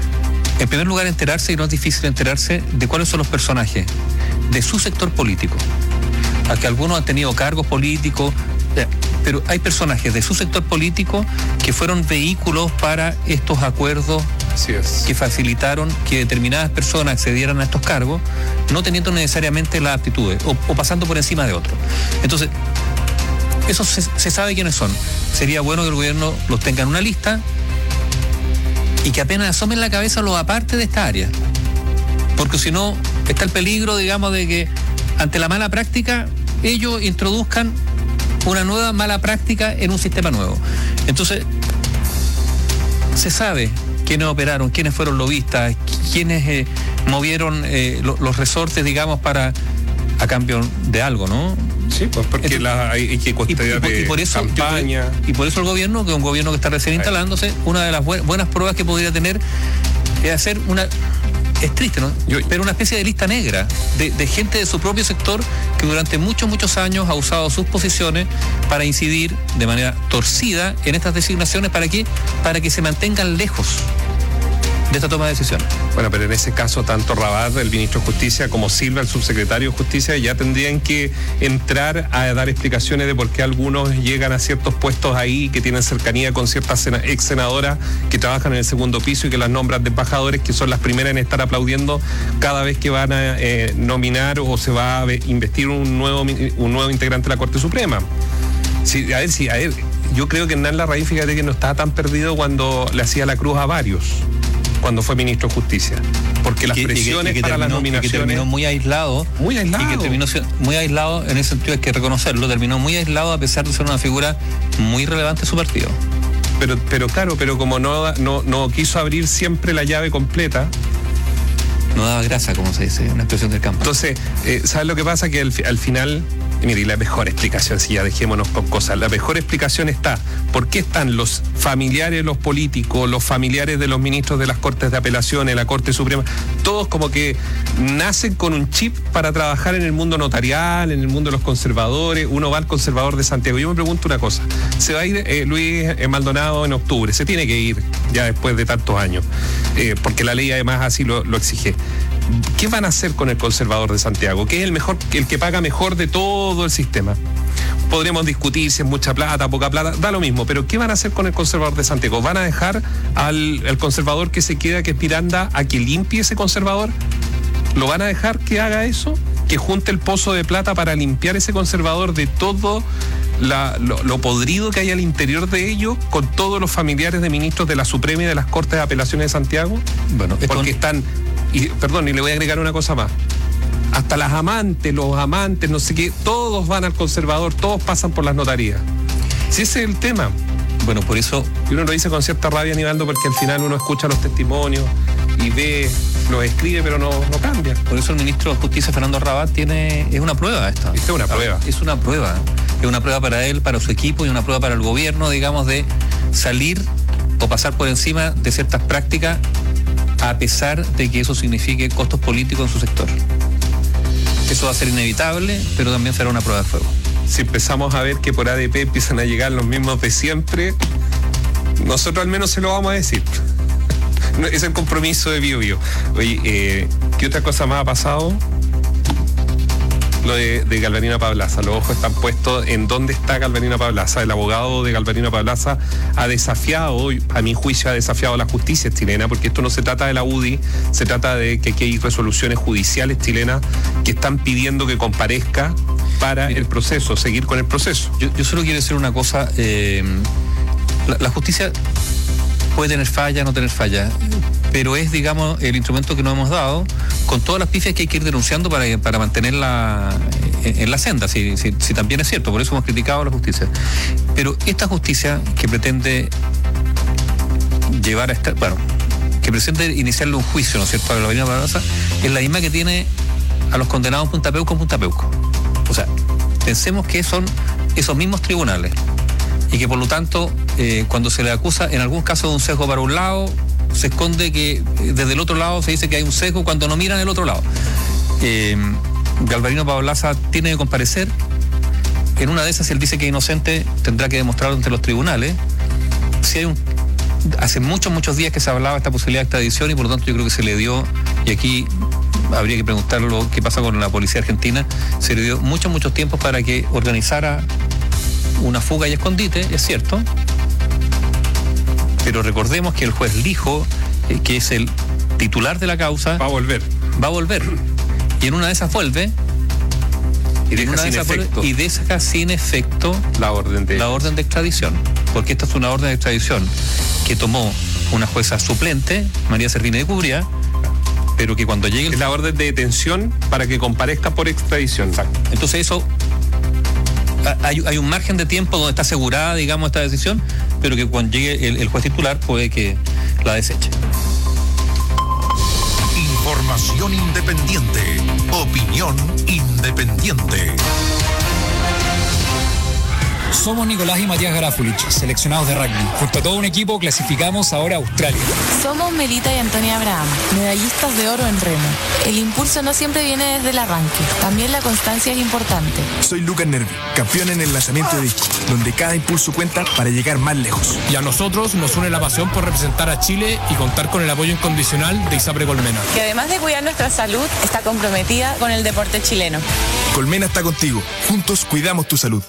en primer lugar, enterarse, y no es difícil enterarse, de cuáles son los personajes de su sector político. A que algunos han tenido cargos políticos, pero hay personajes de su sector político que fueron vehículos para estos acuerdos que facilitaron que determinadas personas accedieran a estos cargos, no teniendo necesariamente las aptitudes o, o pasando por encima de otros. Entonces, eso se, se sabe quiénes son. Sería bueno que el gobierno los tenga en una lista y que apenas asomen la cabeza los aparte de esta área. Porque si no, está el peligro, digamos, de que ante la mala práctica, ellos introduzcan una nueva mala práctica en un sistema nuevo. Entonces, se sabe quiénes operaron, quiénes fueron lobistas, quiénes eh, movieron eh, lo, los resortes, digamos, para a cambio de algo, ¿no? Sí, pues porque Entonces, la, hay, hay que custodiar de campaña. Y por eso el gobierno, que es un gobierno que está recién Ay. instalándose, una de las bu- buenas pruebas que podría tener es hacer una... Es triste, ¿no? Yo, pero una especie de lista negra de, de gente de su propio sector que durante muchos, muchos años ha usado sus posiciones para incidir de manera torcida en estas designaciones. ¿Para qué? Para que se mantengan lejos de esta toma de decisiones. Bueno, pero en ese caso, tanto Rabat, el ministro de Justicia, como Silva, el subsecretario de Justicia, ya tendrían que entrar a dar explicaciones de por qué algunos llegan a ciertos puestos ahí, que tienen cercanía con ciertas ex senadoras que trabajan en el segundo piso y que las nombran de embajadores, que son las primeras en estar aplaudiendo cada vez que van a eh, nominar o se va a investir un nuevo, un nuevo integrante de la Corte Suprema. Sí, a ver, sí, a ver, yo creo que Hernán Larraín, fíjate que no estaba tan perdido cuando le hacía la cruz a varios, cuando fue ministro de Justicia, porque las que, presiones y que, y que para terminó, las nominaciones... Y que terminó muy aislado. Muy aislado. Y que terminó muy aislado, en ese sentido hay que reconocerlo, terminó muy aislado a pesar de ser una figura muy relevante de su partido. Pero, pero claro, pero como no, no, no quiso abrir siempre la llave completa... No daba grasa, como se dice, una expresión del campo. Entonces, eh, ¿sabes lo que pasa? Que al, al final... Mire, la mejor explicación, si ya dejémonos con cosas, la mejor explicación está, ¿por qué están los familiares, los políticos, los familiares de los ministros de las Cortes de Apelaciones, la Corte Suprema, todos como que nacen con un chip para trabajar en el mundo notarial, en el mundo de los conservadores? Uno va al conservador de Santiago. Yo me pregunto una cosa, se va a ir eh, Luis Maldonado en octubre, se tiene que ir ya después de tantos años, eh, porque la ley además así lo, lo exige. ¿Qué van a hacer con el conservador de Santiago? Que es el mejor, el que paga mejor de todo el sistema. Podríamos discutir si es mucha plata, poca plata, da lo mismo, pero ¿qué van a hacer con el conservador de Santiago? ¿Van a dejar al, al conservador que se queda, que es Miranda, a que limpie ese conservador? ¿Lo van a dejar que haga eso? ¿Que junte el pozo de plata para limpiar ese conservador de todo la, lo, lo podrido que hay al interior de ellos, con todos los familiares de ministros de la Suprema y de las Cortes de Apelaciones de Santiago? Bueno, porque están, y, perdón, y le voy a agregar una cosa más. Hasta las amantes, los amantes, no sé qué, todos van al conservador, todos pasan por las notarías. Si ese es el tema. Bueno, por eso... Y uno lo dice con cierta rabia, Aníbaldo, porque al final uno escucha los testimonios y ve, los escribe, pero no, no cambia. Por eso el ministro de Justicia, Fernando Arrabal, tiene, es una prueba esta. Es una prueba. Es una prueba. Es una prueba para él, para su equipo y una prueba para el gobierno, digamos, de salir o pasar por encima de ciertas prácticas a pesar de que eso signifique costos políticos en su sector. Eso va a ser inevitable, pero también será una prueba de fuego. Si empezamos a ver que por A D P empiezan a llegar los mismos de siempre, nosotros al menos se lo vamos a decir. Es el compromiso de Bio Bio. Oye, eh, ¿qué otra cosa más ha pasado? Lo de, de Galvarino Pablaza. Los ojos están puestos en dónde está Galvarino Pablaza. El abogado de Galvarino Pablaza ha desafiado, a mi juicio, ha desafiado a la justicia chilena, porque esto no se trata de la U D I, se trata de que aquí hay resoluciones judiciales chilenas que están pidiendo que comparezca para el proceso, seguir con el proceso. Yo, yo solo quiero decir una cosa. Eh, la, la justicia puede tener falla, no tener falla, pero es, digamos, el instrumento que nos hemos dado con todas las pifias que hay que ir denunciando para, para mantenerla en, en la senda, si, si, si también es cierto, por eso hemos criticado a la justicia. Pero esta justicia que pretende llevar a estar, bueno, que pretende iniciarle un juicio, ¿no es cierto?, a Galvarino Pablaza, es la misma que tiene a los condenados en Punta Peuco en Punta Peuco. O sea, pensemos que son esos mismos tribunales y que por lo tanto, eh, cuando se le acusa en algún caso de un sesgo para un lado, se esconde que desde el otro lado se dice que hay un sesgo cuando no miran el otro lado. Eh, Galvarino Pablaza tiene que comparecer. En una de esas, si él dice que es inocente, tendrá que demostrarlo ante los tribunales. Si hay un, hace muchos, muchos días que se hablaba de esta posibilidad de extradición y por lo tanto yo creo que se le dio, y aquí habría que preguntarlo qué pasa con la policía argentina, se le dio muchos, muchos tiempos para que organizara una fuga y escondite, es cierto, pero recordemos que el juez Lijo, eh, que es el titular de la causa, va a volver. Va a volver. Y en una de esas vuelve y deja una sin de efecto y deja sin efecto la orden de la orden de extradición, porque esta es una orden de extradición que tomó una jueza suplente, María Servini de Cubría, pero que cuando llegue el... es la orden de detención para que comparezca por extradición. Exacto. Entonces eso Hay, hay un margen de tiempo donde está asegurada, digamos, esta decisión, pero que cuando llegue el, el juez titular puede que la deseche. Información independiente. Opinión independiente. Somos Nicolás y Matías Garafulich, seleccionados de rugby. Junto a todo un equipo clasificamos ahora a Australia. Somos Melita y Antonia Abraham, medallistas de oro en remo. El impulso no siempre viene desde el arranque, también la constancia es importante. Soy Lucas Nervi, campeón en el lanzamiento de disco, donde cada impulso cuenta para llegar más lejos. Y a nosotros nos une la pasión por representar a Chile y contar con el apoyo incondicional de ISAPRE Colmena, que además de cuidar nuestra salud, está comprometida con el deporte chileno. Colmena está contigo, juntos cuidamos tu salud.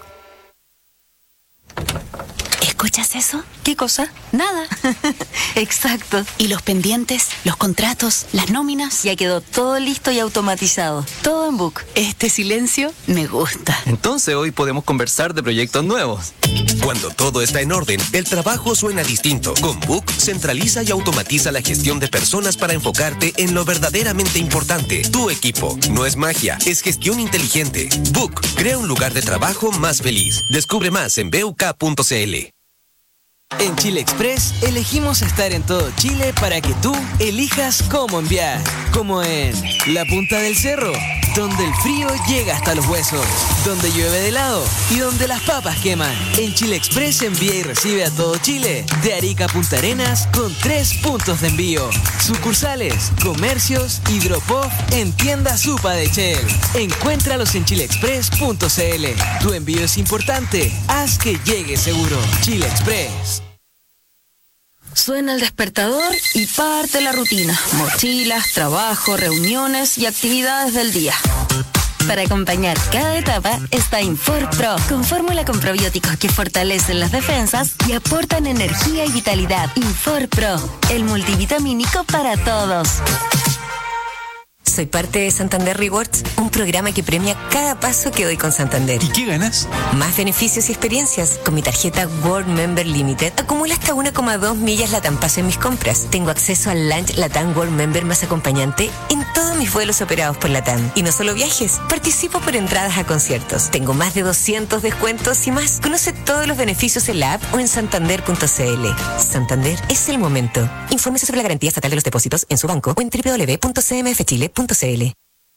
¿Escuchas eso? ¿Qué cosa? Nada. Exacto. ¿Y los pendientes, los contratos, las nóminas? Ya quedó todo listo y automatizado. Todo en Book. Este silencio me gusta. Entonces hoy podemos conversar de proyectos nuevos. Cuando todo está en orden, el trabajo suena distinto. Con Book centraliza y automatiza la gestión de personas para enfocarte en lo verdaderamente importante. Tu equipo. No es magia, es gestión inteligente. Book crea un lugar de trabajo más feliz. Descubre más en b u k punto c l. En Chile Express elegimos estar en todo Chile para que tú elijas cómo enviar. Como en la punta del cerro, donde el frío llega hasta los huesos, donde llueve de helado y donde las papas queman. En Chile Express envía y recibe a todo Chile, de Arica a Punta Arenas, con tres puntos de envío. Sucursales, comercios y drop-off en tienda Supa de Shell. Encuéntralos en chile express punto c l. Tu envío es importante, haz que llegue seguro. Chile Express. Suena el despertador y parte la rutina. Mochilas, trabajo, reuniones y actividades del día. Para acompañar cada etapa está Infor Pro, con fórmula con probióticos que fortalecen las defensas y aportan energía y vitalidad. Infor Pro, el multivitamínico para todos. Soy parte de Santander Rewards, un programa que premia cada paso que doy con Santander. ¿Y qué ganas? Más beneficios y experiencias. Con mi tarjeta World Member Limited acumula hasta uno coma dos millas Latam Paso en mis compras. Tengo acceso al Lunch Latam World Member más acompañante en todos mis vuelos operados por Latam. Y no solo viajes, participo por entradas a conciertos. Tengo más de doscientos descuentos y más. Conoce todos los beneficios en la app o en santander punto c l. Santander es el momento. Infórmese sobre la garantía estatal de los depósitos en su banco o en doble u doble u doble u punto c m f chile punto c l.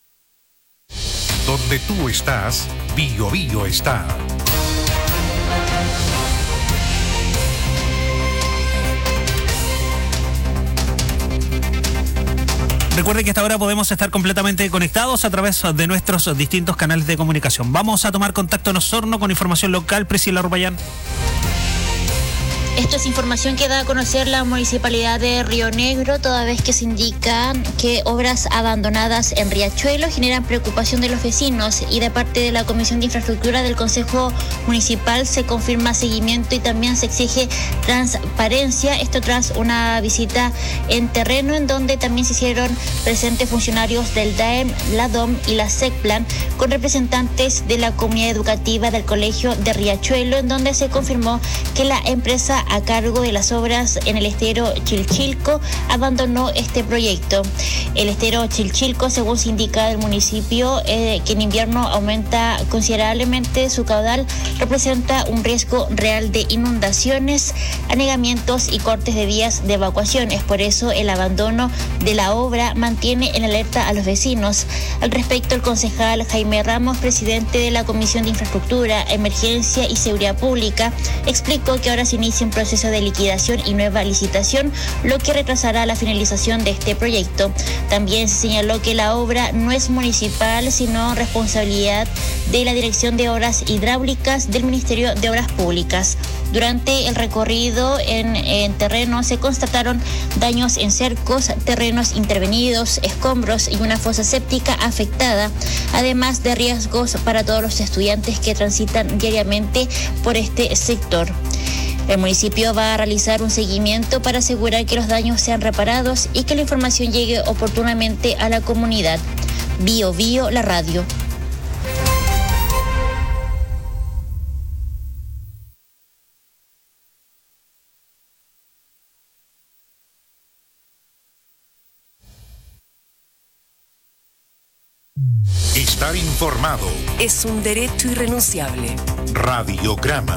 Donde tú estás, Bio Bio está. Recuerde que hasta ahora podemos estar completamente conectados a través de nuestros distintos canales de comunicación. Vamos a tomar contacto en Osorno con información local. Priscila Rubayán. Esto es información que da a conocer la Municipalidad de Río Negro, toda vez que se indica que obras abandonadas en Riachuelo generan preocupación de los vecinos, y de parte de la Comisión de Infraestructura del Consejo Municipal se confirma seguimiento y también se exige transparencia. Esto tras una visita en terreno en donde también se hicieron presentes funcionarios del D A E M, la D O M y la SECPLAN con representantes de la comunidad educativa del Colegio de Riachuelo, en donde se confirmó que la empresa a cargo de las obras en el estero Chilchilco abandonó este proyecto. El estero Chilchilco, según se indica del municipio, eh, que en invierno aumenta considerablemente su caudal, representa un riesgo real de inundaciones, anegamientos y cortes de vías de evacuación. Es por eso el abandono de la obra mantiene en alerta a los vecinos. Al respecto, el concejal Jaime Ramos, presidente de la Comisión de Infraestructura, Emergencia y Seguridad Pública, explicó que ahora se inicia un proceso de liquidación y nueva licitación, lo que retrasará la finalización de este proyecto. También se señaló que la obra no es municipal, sino responsabilidad de la Dirección de Obras Hidráulicas del Ministerio de Obras Públicas. Durante el recorrido en, en terreno se constataron daños en cercos, terrenos intervenidos, escombros y una fosa séptica afectada, además de riesgos para todos los estudiantes que transitan diariamente por este sector. El municipio va a realizar un seguimiento para asegurar que los daños sean reparados y que la información llegue oportunamente a la comunidad. Bio Bio, la radio. Estar informado es un derecho irrenunciable. Radiograma.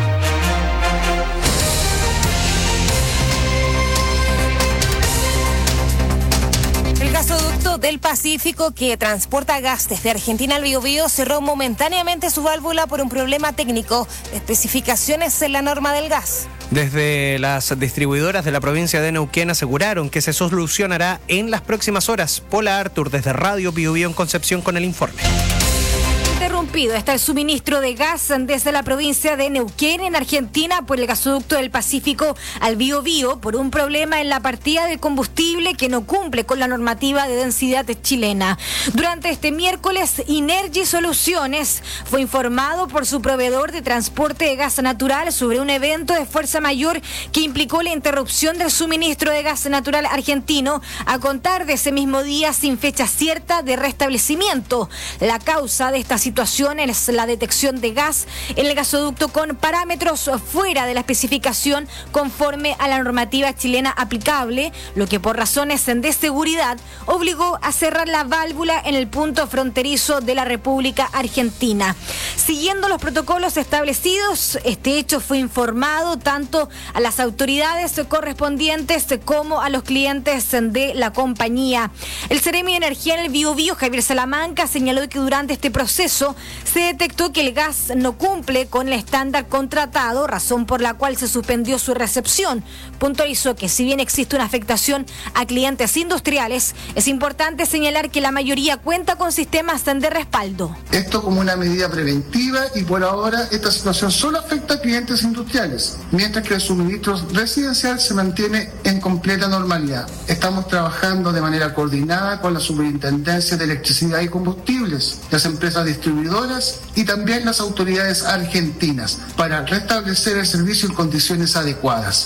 El gasoducto del Pacífico que transporta gas desde Argentina al Biobío cerró momentáneamente su válvula por un problema técnico de especificaciones en la norma del gas. Desde las distribuidoras de la provincia de Neuquén aseguraron que se solucionará en las próximas horas. Paula Artur desde Radio Biobío en Concepción con el informe. Interrumpido está el suministro de gas desde la provincia de Neuquén en Argentina por el gasoducto del Pacífico al Biobío por un problema en la partida de combustible que no cumple con la normativa de densidad chilena. Durante este miércoles, Inergy Soluciones fue informado por su proveedor de transporte de gas natural sobre un evento de fuerza mayor que implicó la interrupción del suministro de gas natural argentino a contar de ese mismo día sin fecha cierta de restablecimiento. La causa de esta situación situación es la detección de gas en el gasoducto con parámetros fuera de la especificación conforme a la normativa chilena aplicable, lo que por razones de seguridad obligó a cerrar la válvula en el punto fronterizo de la República Argentina. Siguiendo los protocolos establecidos, este hecho fue informado tanto a las autoridades correspondientes como a los clientes de la compañía. El Seremi de Energía en el Biobío, Javier Salamanca, señaló que durante este proceso se detectó que el gas no cumple con el estándar contratado, razón por la cual se suspendió su recepción. Puntualizó que si bien existe una afectación a clientes industriales, es importante señalar que la mayoría cuenta con sistemas de respaldo. Esto como una medida preventiva y por ahora esta situación solo afecta a clientes industriales, mientras que el suministro residencial se mantiene en completa normalidad. Estamos trabajando de manera coordinada con la Superintendencia de Electricidad y Combustibles, las empresas distribuidoras y también las autoridades argentinas para restablecer el servicio en condiciones adecuadas.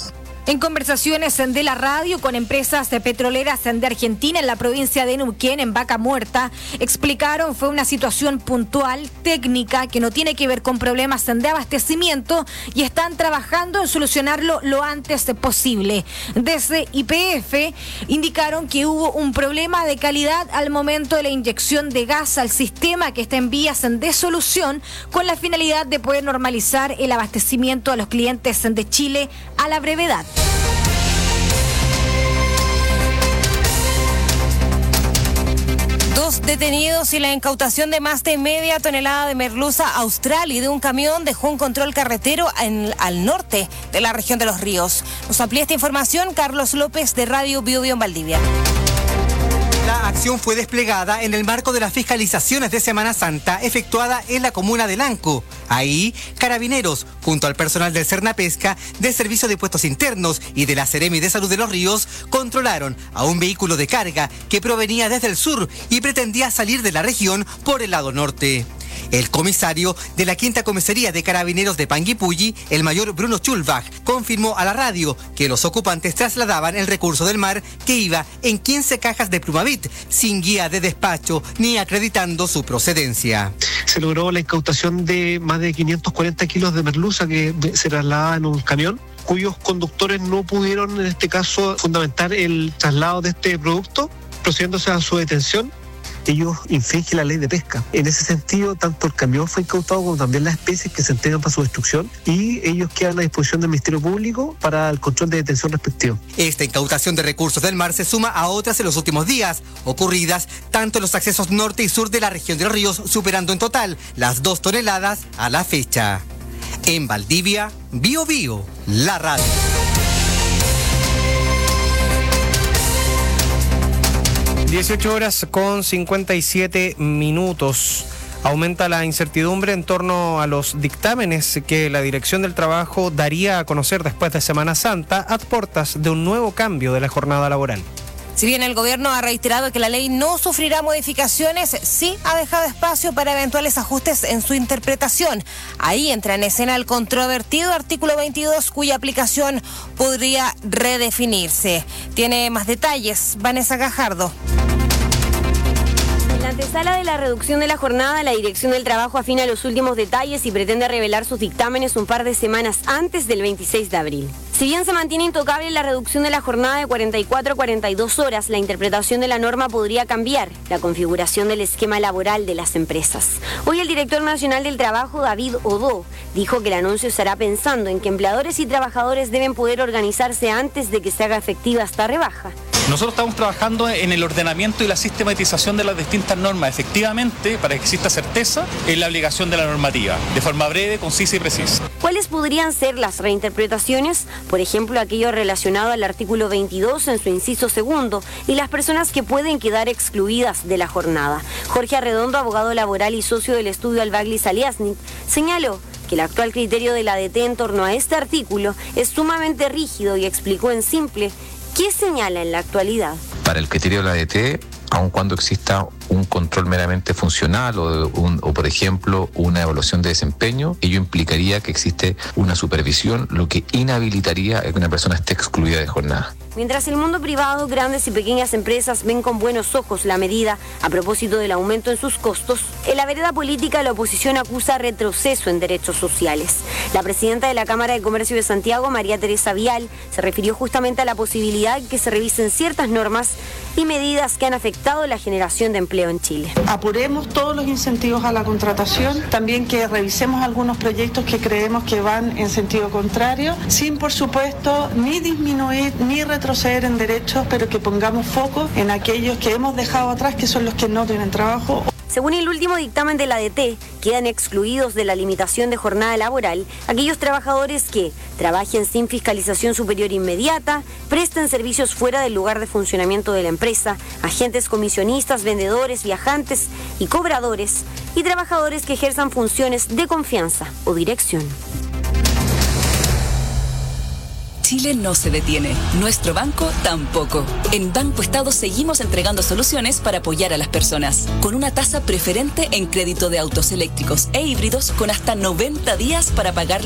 En conversaciones de la radio con empresas petroleras de Argentina en la provincia de Neuquén, en Vaca Muerta, explicaron fue una situación puntual, técnica, que no tiene que ver con problemas de abastecimiento y están trabajando en solucionarlo lo antes posible. Desde Y P F indicaron que hubo un problema de calidad al momento de la inyección de gas al sistema que está en vías de solución con la finalidad de poder normalizar el abastecimiento a los clientes de Chile a la brevedad. Dos detenidos y la incautación de más de media tonelada de merluza austral y de un camión dejó un control carretero en, al norte de la región de Los Ríos. Nos amplía esta información Carlos López de Radio Bio Bio en Valdivia. La acción fue desplegada en el marco de las fiscalizaciones de Semana Santa efectuada en la comuna de Lanco. Ahí, carabineros, junto al personal del Cernapesca, del Servicio de Puestos Internos y de la Seremi de Salud de Los Ríos, controlaron a un vehículo de carga que provenía desde el sur y pretendía salir de la región por el lado norte. El comisario de la Quinta Comisaría de Carabineros de Panguipulli, el mayor Bruno Schulbach, confirmó a la radio que los ocupantes trasladaban el recurso del mar que iba en quince cajas de Plumavit, sin guía de despacho ni acreditando su procedencia. Se logró la incautación de más de quinientos cuarenta kilos de merluza que se trasladaba en un camión, cuyos conductores no pudieron, en este caso, fundamentar el traslado de este producto, procediéndose a su detención. Ellos infringen la ley de pesca. En ese sentido, tanto el camión fue incautado como también las especies que se entregan para su destrucción y ellos quedan a disposición del Ministerio Público para el control de detención respectivo. Esta incautación de recursos del mar se suma a otras en los últimos días, ocurridas tanto en los accesos norte y sur de la región de Los Ríos, superando en total las dos toneladas a la fecha. En Valdivia, Bio Bio, la radio. dieciocho horas con cincuenta y siete minutos. Aumenta la incertidumbre en torno a los dictámenes que la Dirección del Trabajo daría a conocer después de Semana Santa a puertas de un nuevo cambio de la jornada laboral. Si bien el gobierno ha reiterado que la ley no sufrirá modificaciones, sí ha dejado espacio para eventuales ajustes en su interpretación. Ahí entra en escena el controvertido artículo veintidós, cuya aplicación podría redefinirse. Tiene más detalles Vanessa Gajardo. En la antesala de la reducción de la jornada, la Dirección del Trabajo afina los últimos detalles y pretende revelar sus dictámenes un par de semanas antes del veintiséis de abril. Si bien se mantiene intocable la reducción de la jornada de cuarenta y cuatro a cuarenta y dos horas, la interpretación de la norma podría cambiar la configuración del esquema laboral de las empresas. Hoy el director nacional del Trabajo, David Odó, dijo que el anuncio se hará pensando en que empleadores y trabajadores deben poder organizarse antes de que se haga efectiva esta rebaja. Nosotros estamos trabajando en el ordenamiento y la sistematización de las distintas normas, efectivamente, para que exista certeza en la obligación de la normativa, de forma breve, concisa y precisa. ¿Cuáles podrían ser las reinterpretaciones? Por ejemplo, aquello relacionado al artículo veintidós en su inciso segundo y las personas que pueden quedar excluidas de la jornada. Jorge Arredondo, abogado laboral y socio del estudio Albaglis Aliasnik, señaló que el actual criterio de la D T en torno a este artículo es sumamente rígido y explicó en simple qué señala en la actualidad. Para el criterio de la D T, aun cuando exista un control meramente funcional o, un, o, por ejemplo, una evaluación de desempeño, ello implicaría que existe una supervisión, lo que inhabilitaría a que una persona esté excluida de jornada. Mientras el mundo privado, grandes y pequeñas empresas ven con buenos ojos la medida a propósito del aumento en sus costos, en la vereda política la oposición acusa retroceso en derechos sociales. La presidenta de la Cámara de Comercio de Santiago, María Teresa Vial, se refirió justamente a la posibilidad de que se revisen ciertas normas y medidas que han afectado la generación de empleo en Chile. Apuremos todos los incentivos a la contratación, también que revisemos algunos proyectos que creemos que van en sentido contrario, sin por supuesto ni disminuir ni retroceder en derechos, pero que pongamos foco en aquellos que hemos dejado atrás, que son los que no tienen trabajo. Según el último dictamen de la D T, quedan excluidos de la limitación de jornada laboral aquellos trabajadores que trabajen sin fiscalización superior inmediata, presten servicios fuera del lugar de funcionamiento de la empresa, agentes comisionistas, vendedores, viajantes y cobradores, y trabajadores que ejerzan funciones de confianza o dirección. Chile no se detiene, nuestro banco tampoco. En Banco Estado seguimos entregando soluciones para apoyar a las personas, con una tasa preferente en crédito de autos eléctricos e híbridos con hasta noventa días para pagar